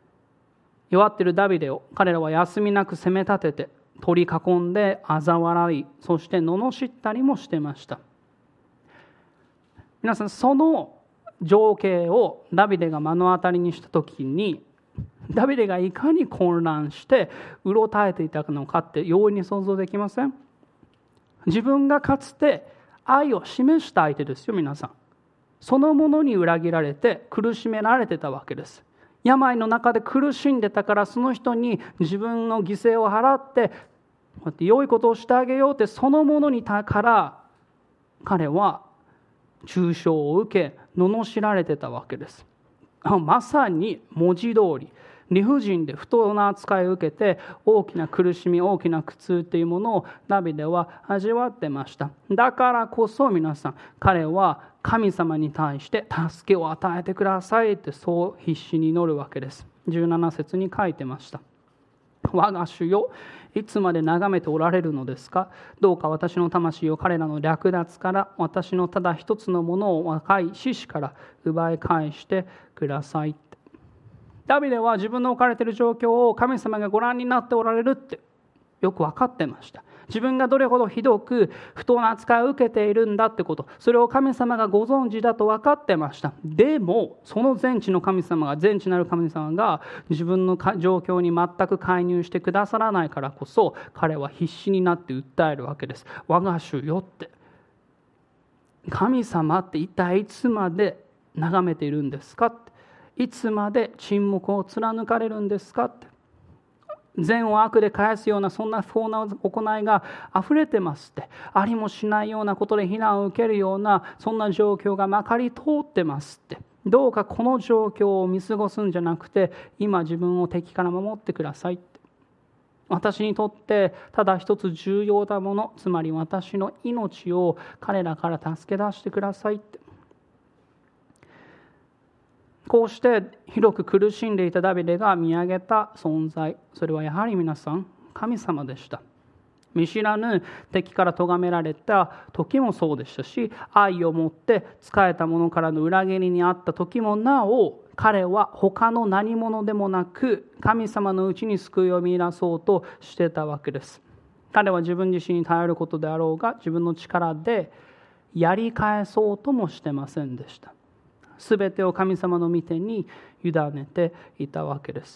彼らは休みなく責め立てて、取り囲んで嘲笑い、そして罵ったりもしてました。皆さん、その情景をダビデが目の当たりにしたときに、ダビデがいかに混乱してうろたえていたのかって容易に想像できません？自分がかつて愛を示した相手ですよ、皆さん。そのものに裏切られて苦しめられてたわけです。病の中で苦しんでたから、その人に自分の犠牲を払って良いことをしてあげようって、そのものにから彼は中傷を受け罵られてたわけです。まさに文字通り理不尽で不当な扱いを受けて、大きな苦しみ、大きな苦痛というものをダビデは味わってました。だからこそ皆さん、彼は神様に対して助けを与えてくださいってそう必死に祈るわけです。17節に書いてました。我が主よ、いつまで眺めておられるのですか？どうか私の魂を彼らの略奪から、私のただ一つのものを若い獅子から奪い返してください。ダビデは自分の置かれている状況を神様がご覧になっておられるってよく分かってました。自分がどれほどひどく不当な扱いを受けているんだってこと、それを神様がご存知だと分かってました。でもその全知なる神様が自分の状況に全く介入してくださらないからこそ、彼は必死になって訴えるわけです。我が主よって、神様って一体いつまで眺めているんですかって、いつまで沈黙を貫かれるんですかって、善を悪で返すようなそんな不法な行いが溢れてますって、ありもしないようなことで非難を受けるようなそんな状況がまかり通ってますって、どうかこの状況を見過ごすんじゃなくて、今自分を敵から守ってくださいって、私にとってただ一つ重要なもの、つまり私の命を彼らから助け出してくださいって、こうして広く苦しんでいたダビデが見上げた存在、それはやはり皆さん、神様でした。見知らぬ敵から咎められた時もそうでしたし、愛を持って仕えた者からの裏切りにあった時もなお、彼は他の何者でもなく神様のうちに救いを見出そうとしてたわけです。彼は自分自身に頼ることであろうが、自分の力でやり返そうともしてませんでした。すべてを神様の御手に委ねていたわけです。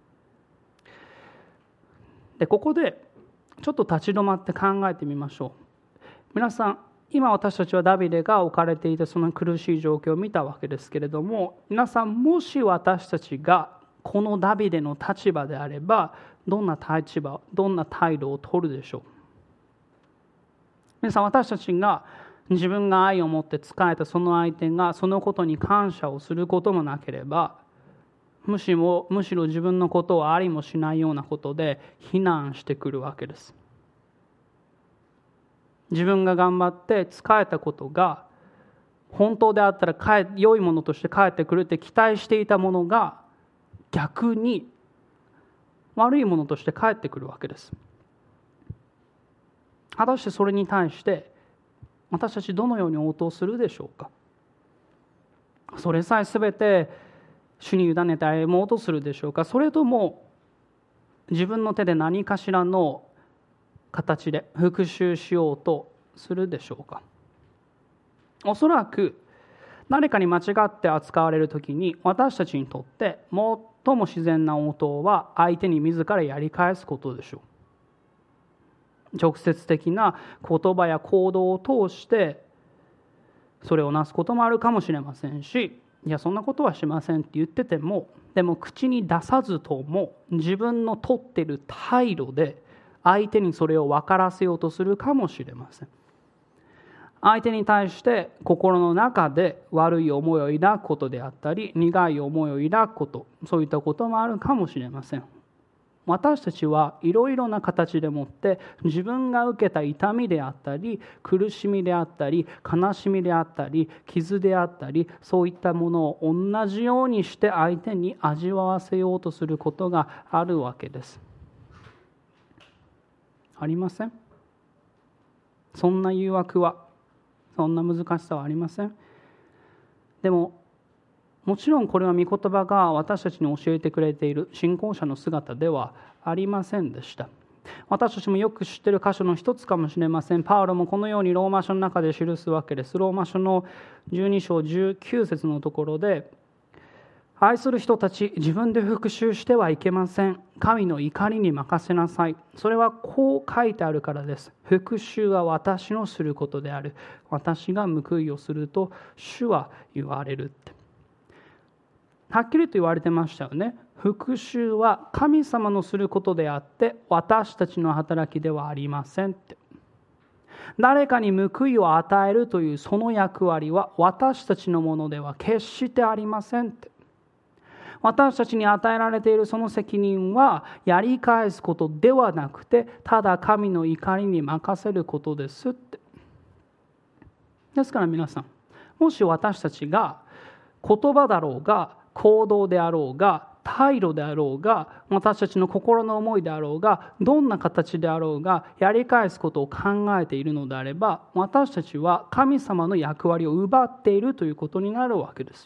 で、ここでちょっと立ち止まって考えてみましょう。皆さん、今私たちはダビデが置かれていたその苦しい状況を見たわけですけれども、皆さん、もし私たちがこのダビデの立場であれば、どんな態度を取るでしょう。皆さん、私たちが自分が愛を持って仕えたその相手がそのことに感謝をすることもなければ、むしろ自分のことをありもしないようなことで非難してくるわけです。自分が頑張って仕えたことが本当であったら良いものとして返ってくるって期待していたものが、逆に悪いものとして返ってくるわけです。果たしてそれに対して私たちどのように応答するでしょうか。それさえ全て主に委ねて歩もうとするでしょうか。それとも自分の手で何かしらの形で復讐しようとするでしょうか。おそらく誰かに間違って扱われるときに、私たちにとって最も自然な応答は相手に自らやり返すことでしょう。直接的な言葉や行動を通してそれをなすこともあるかもしれませんし、いやそんなことはしませんって言ってても、でも口に出さずとも自分の取っている態度で相手にそれを分からせようとするかもしれません。相手に対して心の中で悪い思いを抱くことであったり、苦い思いを抱くこと、そういったこともあるかもしれません。私たちはいろいろな形でもって自分が受けた痛みであったり、苦しみであったり、悲しみであったり、傷であったり、そういったものを同じようにして相手に味わわせようとすることがあるわけです。 ありません。そんな誘惑は、そんな難しさはありません。でももちろんこれは御言葉が私たちに教えてくれている信仰者の姿ではありませんでした。私たちもよく知っている箇所の一つかもしれません。パウロもこのようにローマ書の中で記すわけです。ローマ書の12章19節のところで、愛する人たち、自分で復讐してはいけません。神の怒りに任せなさい。それはこう書いてあるからです。復讐は私のすることである。私が報いをすると主は言われるって。はっきりと言われてましたよね。復讐は神様のすることであって私たちの働きではありませんって。誰かに報いを与えるというその役割は私たちのものでは決してありませんって。私たちに与えられているその責任はやり返すことではなくて、ただ神の怒りに任せることですって。ですから皆さん、もし私たちが言葉だろうが行動であろうが態度であろうが私たちの心の思いであろうがどんな形であろうがやり返すことを考えているのであれば、私たちは神様の役割を奪っているということになるわけです。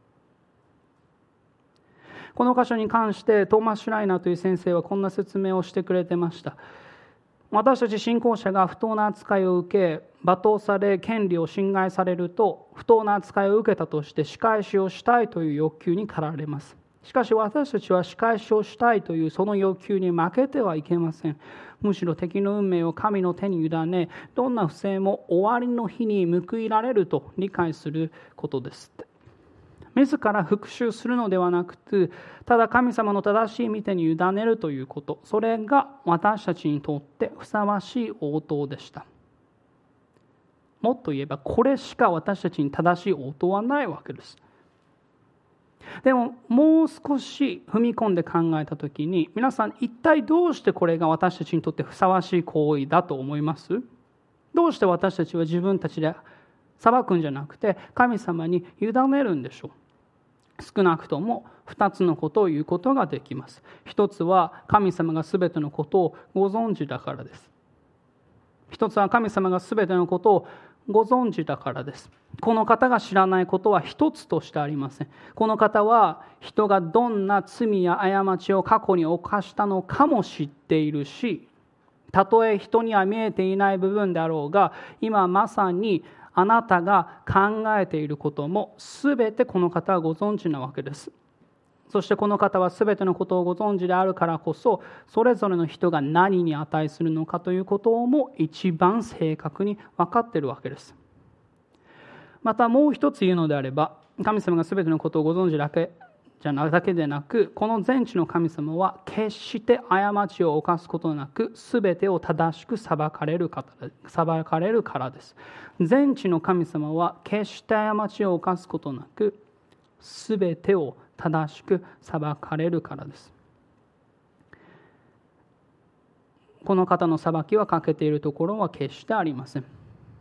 この箇所に関してトーマス・シュライナーという先生はこんな説明をしてくれてました。私たち信仰者が不当な扱いを受け、罵倒され権利を侵害されると、不当な扱いを受けたとして仕返しをしたいという欲求に駆られます。しかし私たちは仕返しをしたいというその欲求に負けてはいけません。むしろ敵の運命を神の手に委ね、どんな不正も終わりの日に報いられると理解することです。自ら復讐するのではなくて、ただ神様の正しい御手に委ねるということ、それが私たちにとってふさわしい応答でした。もっと言えばこれしか私たちに正しい応答はないわけです。でももう少し踏み込んで考えたときに、皆さん一体どうしてこれが私たちにとってふさわしい行為だと思います？どうして私たちは自分たちで裁くんじゃなくて神様に委ねるんでしょう？少なくとも2つのことを言うことができます。一つは神様がすべてのことをご存知だからです。一つは神様がすべてのことをご存知だからです。この方が知らないことは一つとしてありません。この方は人がどんな罪や過ちを過去に犯したのかも知っているし、たとえ人には見えていない部分であろうが、今まさにあなたが考えていることもすべてこの方はご存知なわけです。そしてこの方はすべてのことをご存知であるからこそ、それぞれの人が何に値するのかということも一番正確に分かっているわけです。またもう一つ言うのであれば、神様がすべてのことをご存知だけでなく、この全知の神様は決して過ちを犯すことなく、すべてを正しく裁かれるからです。全知の神様は決して過ちを犯すことなく、すべてを正しく裁かれるからです。この方の裁きは欠けているところは決してありません。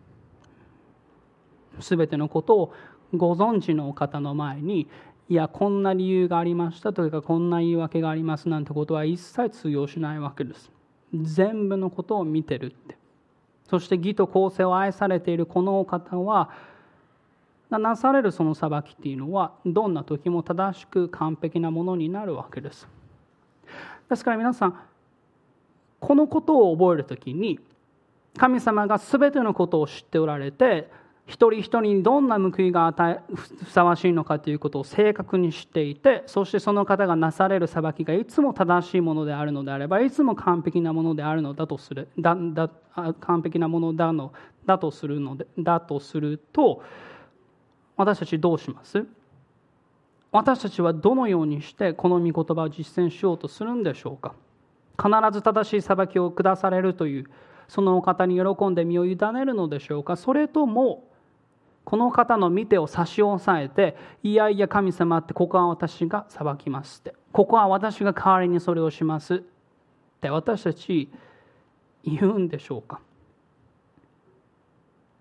すべてのことをご存知のお方の前に、いやこんな理由がありましたというかこんな言い訳がありますなんてことは一切通用しないわけです。全部のことを見てるって。そして義と公正を愛されているこのお方はがなされるその裁きっていうのはどんな時も正しく完璧なものになるわけです。ですから皆さん、このことを覚えるときに、神様が全てのことを知っておられて、一人一人にどんな報いがふさわしいのかということを正確に知っていて、そしてその方がなされる裁きがいつも正しいものであるのであれば、いつも完璧なものであるのだとする完璧なものだとすると、私たちどうします？私たちはどのようにしてこの御言葉を実践しようとするんでしょうか？必ず正しい裁きを下されるというそのお方に喜んで身を委ねるのでしょうか？それともこの方の御手を差し押さえて、いやいや神様ってここは私が裁きますって、ここは私が代わりにそれをしますって私たち言うんでしょうか？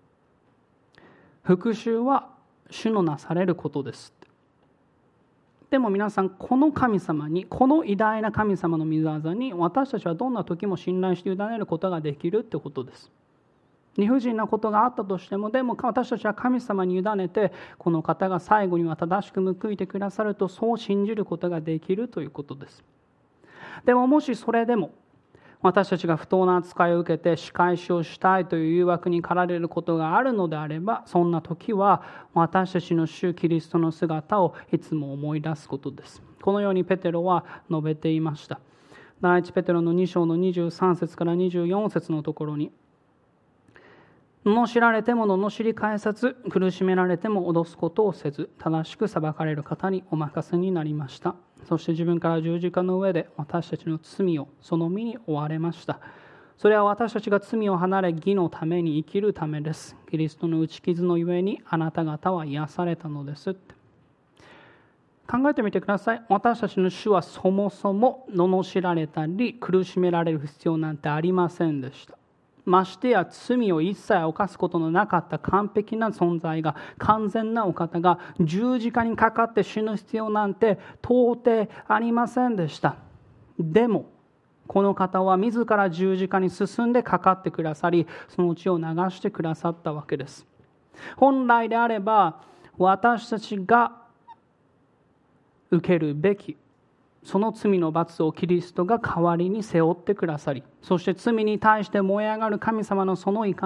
復讐は主のなされることです。 でも皆さん、この神様に、この偉大な神様の御業に私たちはどんな時も信頼して委ねることができるってことです。理不尽なことがあったとしても、でも私たちは神様に委ねて、この方が最後には正しく報いてくださると、そう信じることができるということです。でももしそれでも私たちが不当な扱いを受けて仕返しをしたいという誘惑に駆られることがあるのであれば、そんな時は私たちの主キリストの姿をいつも思い出すことです。このようにペテロは述べていました。第一ペテロの2章の23節から24節のところに、罵られても罵り返さず、苦しめられても脅すことをせず、正しく裁かれる方にお任せになりました。そして自分から十字架の上で私たちの罪をその身に負われました。それは私たちが罪を離れ義のために生きるためです。キリストの打ち傷のゆえにあなた方は癒されたのです。考えてみてください。私たちの主はそもそも罵られたり苦しめられる必要なんてありませんでした。ましてや罪を一切犯すことのなかった完璧な存在が、完全なお方が十字架にかかって死ぬ必要なんて到底ありませんでした。でもこの方は自ら十字架に進んでかかってくださり、その血を流してくださったわけです。本来であれば私たちが受けるべきその罪の罰をキリストが代わりに背負ってくださり、そして罪に対して燃え上がる神様のその怒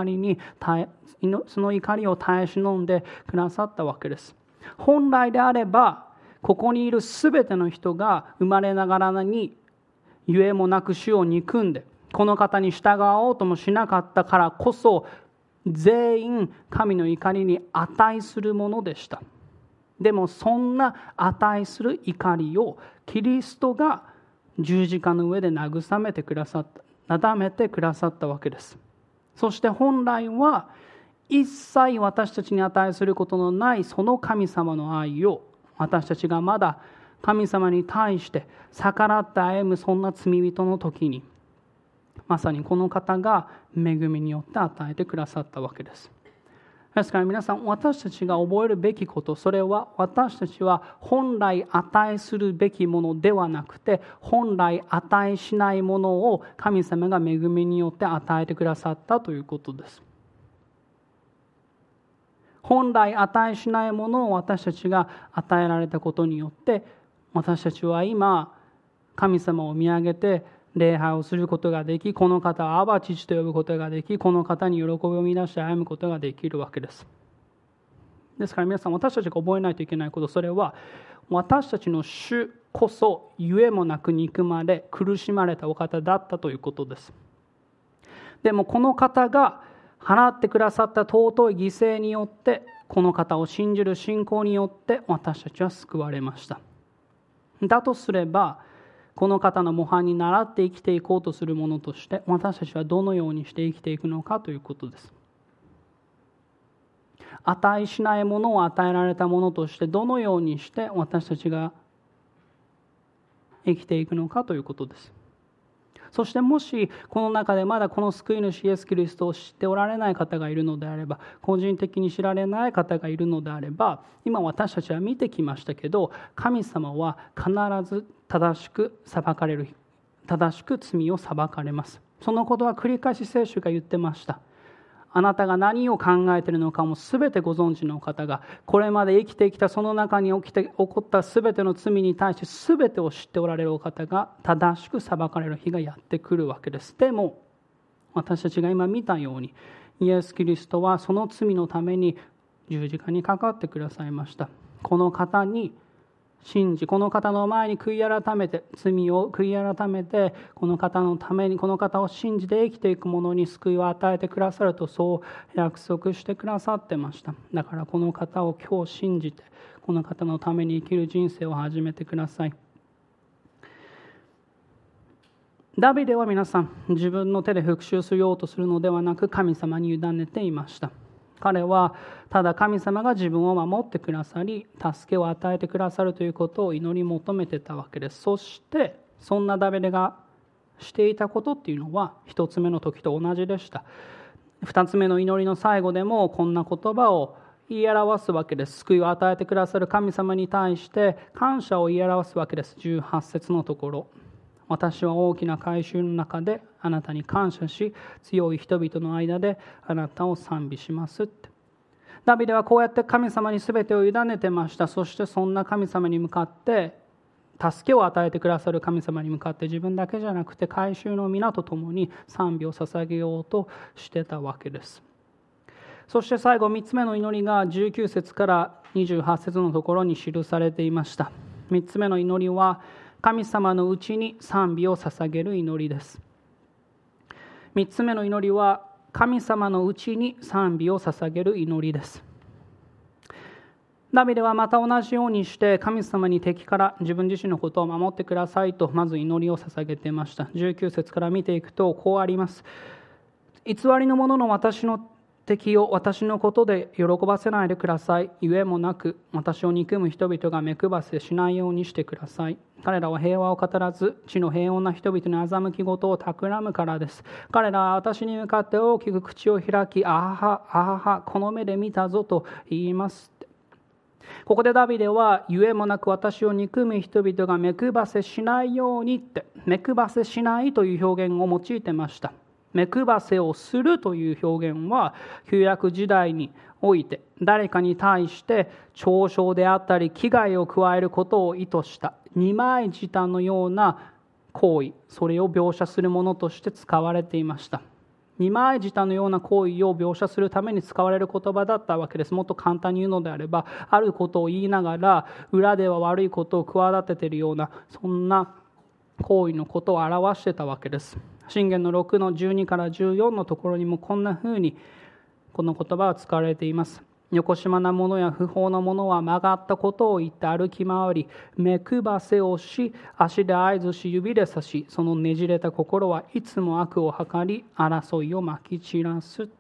りを耐え忍んでくださったわけです。本来であればここにいるすべての人が生まれながらにゆえもなく主を憎んでこの方に従おうともしなかったからこそ、全員神の怒りに値するものでした。でもそんな値する怒りをキリストが十字架の上で慰めてくださった、なだめてくださったわけです。そして本来は一切私たちに値することのないその神様の愛を、私たちがまだ神様に対して逆らって歩むそんな罪人の時に、まさにこの方が恵みによって与えてくださったわけです。ですから皆さん、私たちが覚えるべきこと、それは私たちは本来値するべきものではなくて、本来値しないものを神様が恵みによって与えてくださったということです。本来値しないものを私たちが与えられたことによって、私たちは今神様を見上げて礼拝をすることができ、この方をアバ父と呼ぶことができ、この方に喜びを見出して歩むことができるわけです。ですから皆さん、私たちが覚えないといけないこと、それは私たちの主こそゆえもなく憎まれ苦しまれたお方だったということです。でもこの方が払ってくださった尊い犠牲によって、この方を信じる信仰によって私たちは救われました。だとすれば、この方の模範に倣って生きていこうとする者として、私たちはどのようにして生きていくのかということです。値しないものを与えられたものとして、どのようにして私たちが生きていくのかということです。そしてもしこの中でまだこの救い主イエス・キリストを知っておられない方がいるのであれば、個人的に知られない方がいるのであれば、今私たちは見てきましたけど、神様は必ず正しく裁かれる、正しく罪を裁かれます。そのことは繰り返し聖書が言ってました。あなたが何を考えているのかも全てご存知の方が、これまで生きてきたその中に起こった全ての罪に対して全てを知っておられるお方が正しく裁かれる日がやってくるわけです。でも私たちが今見たように、イエス・キリストはその罪のために十字架にかかってくださいました。この方に信じ、この方の前に悔い改めて、罪を悔い改めて、この方のために、この方を信じて生きていく者に救いを与えてくださると、そう約束してくださってました。だからこの方を今日信じて、この方のために生きる人生を始めてください。ダビデは皆さん、自分の手で復讐しようとするのではなく、神様に委ねていました。彼はただ神様が自分を守ってくださり、助けを与えてくださるということを祈り求めてたわけです。そしてそんなダビデがしていたことっていうのは、一つ目の時と同じでした。二つ目の祈りの最後でもこんな言葉を言い表すわけです。救いを与えてくださる神様に対して感謝を言い表すわけです。18節のところ、私は大きな改宗の中であなたに感謝し、強い人々の間であなたを賛美しますって。ダビデはこうやって神様に全てを委ねてました。そしてそんな神様に向かって、助けを与えてくださる神様に向かって自分だけじゃなくて改宗の皆と共に賛美を捧げようとしてたわけです。そして最後3つ目の祈りが19節から28節のところに記されていました。3つ目の祈りは神様のうちに賛美を捧げる祈りです。3つ目の祈りは神様のうちに賛美を捧げる祈りです。ダビデはまた同じようにして神様に敵から自分自身のことを守ってくださいとまず祈りを捧げていました。19節から見ていくとこうあります。偽りの者の私の敵を私のことで喜ばせないでください。ゆえもなく私を憎む人々が目くばせしないようにしてください。彼らは平和を語らず地の平穏な人々に欺き事を企むからです。彼らは私に向かって大きく口を開き、あははあははこの目で見たぞと言います。ここでダビデはゆえもなく私を憎む人々が目くばせしないようにって、目くばせしないという表現を用いてました。目くばせをするという表現は旧約時代において誰かに対して嘲笑であったり危害を加えることを意図した二枚舌のような行為、それを描写するものとして使われていました。二枚舌のような行為を描写するために使われる言葉だったわけです。もっと簡単に言うのであれば、あることを言いながら裏では悪いことを企てているような、そんな行為のことを表してたわけです。箴言の6の12から14のところにもこんなふうにこの言葉は使われています。よこしまな者や不法な者は曲がったことを言って歩き回り、目くばせをし、足で合図し、指で指し、そのねじれた心はいつも悪を図り、争いをまき散らすって。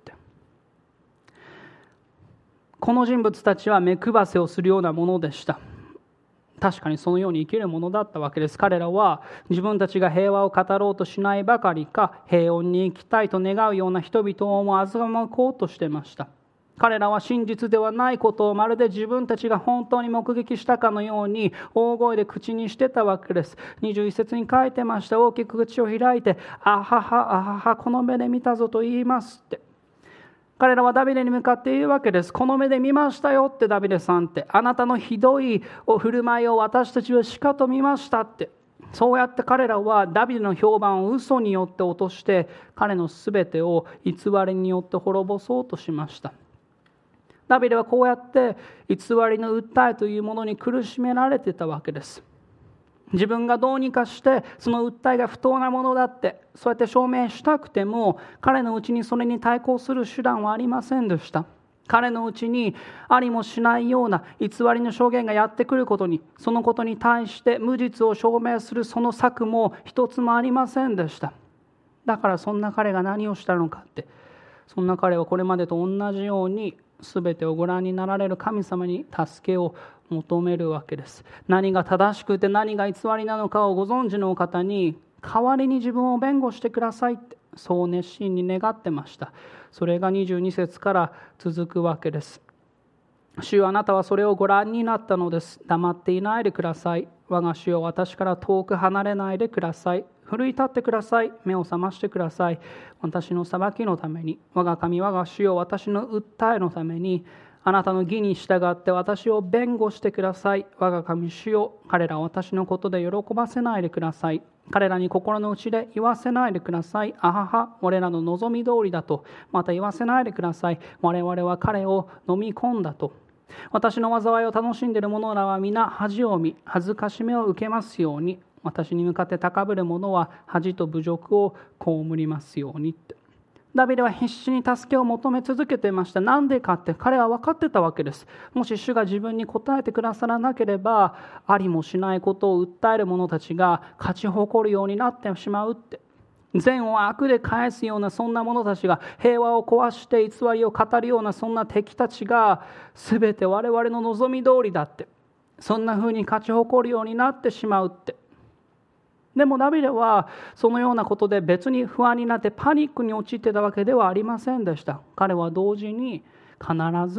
この人物たちは目くばせをするようなものでした。確かにそのように生きるものだったわけです。彼らは自分たちが平和を語ろうとしないばかりか、平穏に生きたいと願うような人々をも欺こうとしていました。彼らは真実ではないことをまるで自分たちが本当に目撃したかのように大声で口にしてたわけです。21節に書いてました。大きく口を開いて、あははあははこの目で見たぞと言いますって。彼らはダビデに向かって言うわけです。この目で見ましたよって、ダビデさんって。あなたのひどい振る舞いを私たちはしかと見ましたって。そうやって彼らはダビデの評判を嘘によって落として、彼のすべてを偽りによって滅ぼそうとしました。ダビデはこうやって偽りの訴えというものに苦しめられていたわけです。自分がどうにかしてその訴えが不当なものだってそうやって証明したくても、彼のうちにそれに対抗する手段はありませんでした。彼のうちにありもしないような偽りの証言がやってくることに、そのことに対して無実を証明するその策も一つもありませんでした。だからそんな彼が何をしたのかって、そんな彼はこれまでと同じように全てをご覧になられる神様に助けを求めるわけです。何が正しくて何が偽りなのかをご存知の方に代わりに自分を弁護してくださいって、そう熱心に願ってました。それが22節から続くわけです。主よ、あなたはそれをご覧になったのです。黙っていないでください。我が主よ、私から遠く離れないでください。奮い立ってください。目を覚ましてください。私の裁きのために、我が神我が主よ、私の訴えのために、あなたの義に従って私を弁護してください。我が神主よ、彼らは私のことで喜ばせないでください。彼らに心の内で言わせないでください。あはは、俺らの望み通りだと。また言わせないでください。我々は彼を飲み込んだと。私の災いを楽しんでいる者らは皆恥を見、恥ずかしめを受けますように。私に向かって高ぶる者は恥と侮辱を被りますようにって。ダビデは必死に助けを求め続けていました。なんでかって彼は分かってたわけです。もし主が自分に答えてくださらなければ、ありもしないことを訴える者たちが勝ち誇るようになってしまうって。善を悪で返すようなそんな者たちが、平和を壊して偽りを語るようなそんな敵たちが、全て我々の望み通りだって、そんな風に勝ち誇るようになってしまうって。でもダビデはそのようなことで別に不安になってパニックに陥ってたわけではありませんでした。彼は同時に必ず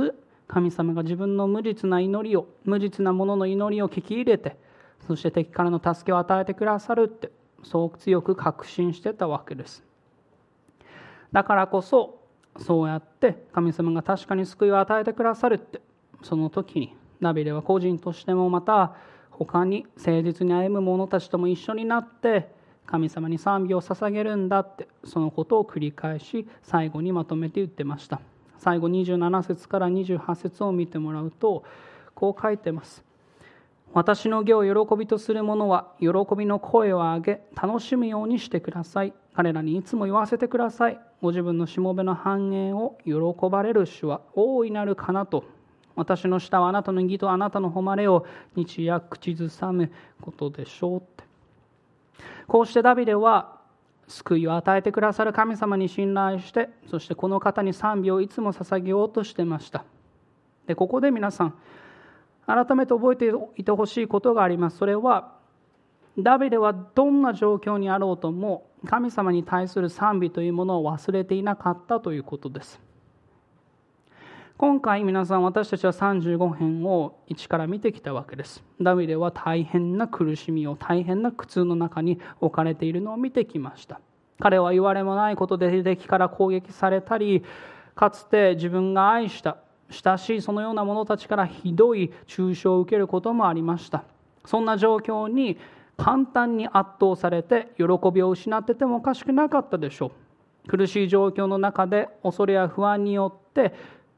神様が自分の無実な祈りを、無実な者の祈りを聞き入れて、そして敵からの助けを与えてくださるって、そう強く確信してたわけです。だからこそ、そうやって神様が確かに救いを与えてくださるって、その時にダビデは個人としてもまた他に誠実に歩む者たちとも一緒になって神様に賛美を捧げるんだって、そのことを繰り返し最後にまとめて言ってました。最後27節から28節を見てもらうと、こう書いてます。私の義を喜びとする者は喜びの声を上げ楽しむようにしてください。彼らにいつも言わせてください。ご自分のしもべの繁栄を喜ばれる主は大いなるかなと。私の舌はあなたの義とあなたの誉れを日夜口ずさむことでしょうって。こうしてダビデは救いを与えてくださる神様に信頼して、そしてこの方に賛美をいつも捧げようとしていました。で、ここで皆さん改めて覚えていてほしいことがあります。それはダビデはどんな状況にあろうとも神様に対する賛美というものを忘れていなかったということです。今回皆さん、私たちは35編を一から見てきたわけです。ダビデは大変な苦しみを、大変な苦痛の中に置かれているのを見てきました。彼は言われもないことで敵から攻撃されたり、かつて自分が愛した親しいそのような者たちからひどい中傷を受けることもありました。そんな状況に簡単に圧倒されて喜びを失っててもおかしくなかったでしょう。苦しい状況の中で恐れや不安によって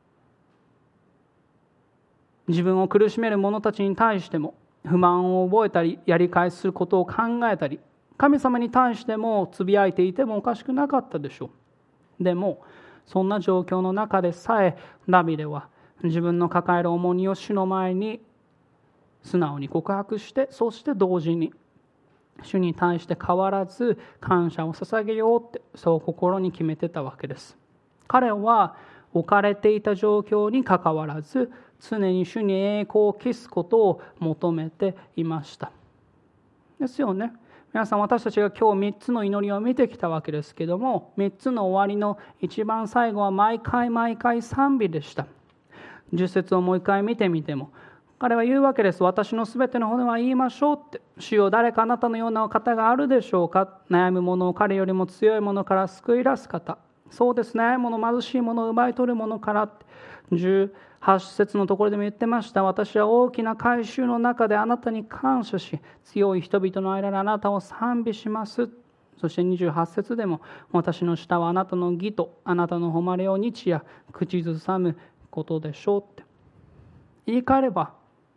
自分を苦しめる者たちに対しても不満を覚えたり、やり返すことを考えたり、神様に対してもつぶやいていてもおかしくなかったでしょう。でもそんな状況の中でさえダビデは自分の抱える重荷を主の前に素直に告白して、そして同時に主に対して変わらず感謝を捧げようって、そう心に決めてたわけです。彼は置かれていた状況にかかわらず常に主に栄光を期すことを求めていましたですよね。皆さん、私たちが今日3つの祈りを見てきたわけですけども、3つの終わりの一番最後は毎回賛美でした。10節をもう一回見てみても彼は言うわけです。私のすべての骨は言いましょうって。主よ、誰かあなたのような方があるでしょうか。悩む者を彼よりも強い者から救い出す方。そうですね、悩む者、貧しい者を奪い取る者からって。18節のところでも言ってました。私は大きな改宗の中であなたに感謝し、強い人々の間であなたを賛美します。そして28節でも、私の舌はあなたの義とあなたの誉れを日夜口ずさむことでしょうって。言い換えれば、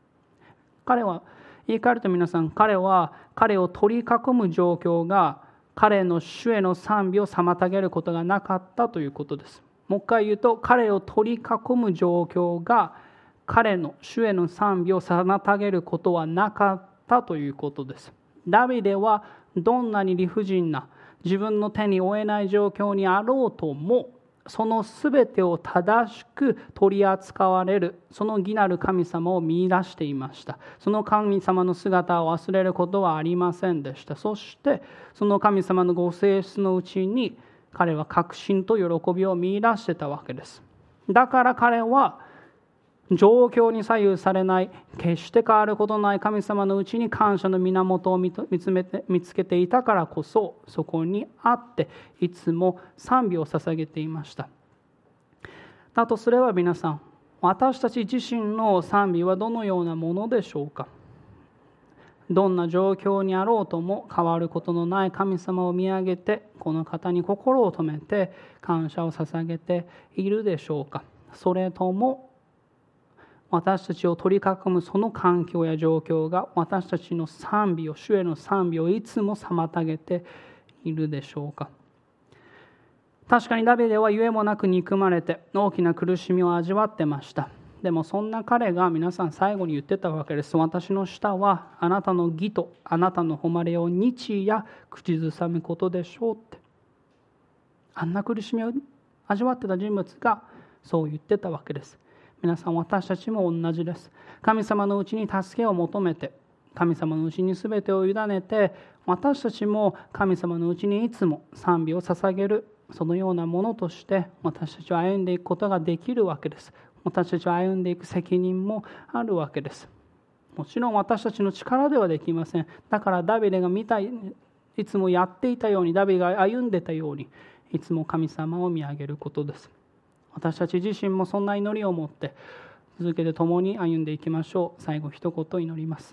言い換えると皆さん、彼は彼を取り囲む状況が彼の主への賛美を妨げることがなかったということです。もう一回言うと、彼を取り囲む状況が彼の主への賛美を妨げることはなかったということです。ダビデはどんなに理不尽な自分の手に負えない状況にあろうとも、そのすべてを正しく取り扱われるその義なる神様を見出していました。その神様の姿を忘れることはありませんでした。そしてその神様のご性質のうちに彼は確信と喜びを見出してたわけです。だから彼は状況に左右されない、決して変わることない神様のうちに感謝の源を見つけていたからこそ、そこにあっていつも賛美を捧げていました。だとすれば皆さん、私たち自身の賛美はどのようなものでしょうか。どんな状況にあろうとも変わることのない神様を見上げて、この方に心を留めて感謝を捧げているでしょうか。それとも私たちを取り囲むその環境や状況が私たちの賛美を、主への賛美をいつも妨げているでしょうか。確かにダビデはゆえもなく憎まれて大きな苦しみを味わってました。でもそんな彼が皆さん最後に言ってたわけです。私の舌はあなたの義とあなたの誉れを日夜口ずさむことでしょうって。あんな苦しみを味わってた人物がそう言ってたわけです。皆さん、私たちも同じです。神様のうちに助けを求めて、神様のうちに全てを委ねて、私たちも神様のうちにいつも賛美を捧げる、そのようなものとして私たちは歩んでいくことができるわけです。 私たちは歩んでいく責任もあるわけです。もちろん私たちの力ではできません。だからダビデがいつもやっていたように、ダビデが歩んでたように、いつも神様を見上げることです。私たち自身もそんな祈りを持って続けて共に歩んでいきましょう。最後一言祈ります。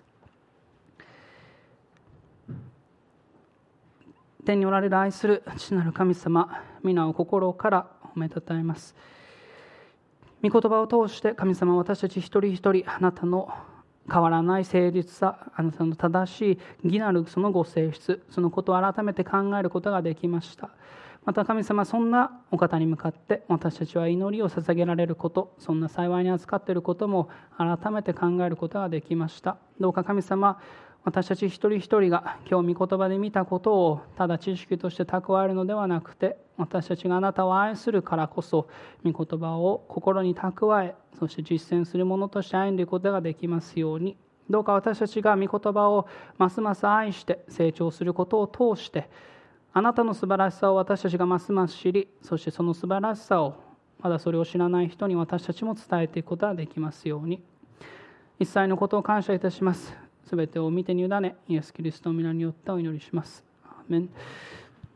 天におられる愛する父なる神様、皆を心から褒めたたえます。御言葉を通して神様、私たち一人一人、あなたの変わらない誠実さ、あなたの正しい義なるそのご性質、そのことを改めて考えることができました。また神様、そんなお方に向かって私たちは祈りを捧げられること、そんな幸いに扱っていることも改めて考えることができました。どうか神様、私たち一人一人が今日御言葉で見たことをただ知識として蓄えるのではなくて、私たちがあなたを愛するからこそ御言葉を心に蓄え、そして実践するものとして歩んでいくことができますように、どうか私たちが御言葉をますます愛して成長することを通して、あなたの素晴らしさを私たちがますます知り、そしてその素晴らしさをまだそれを知らない人に私たちも伝えていくことができますように。一切のことを感謝いたします。すべてを見てに委ね、イエス・キリストの皆によってお祈りします。アーメン。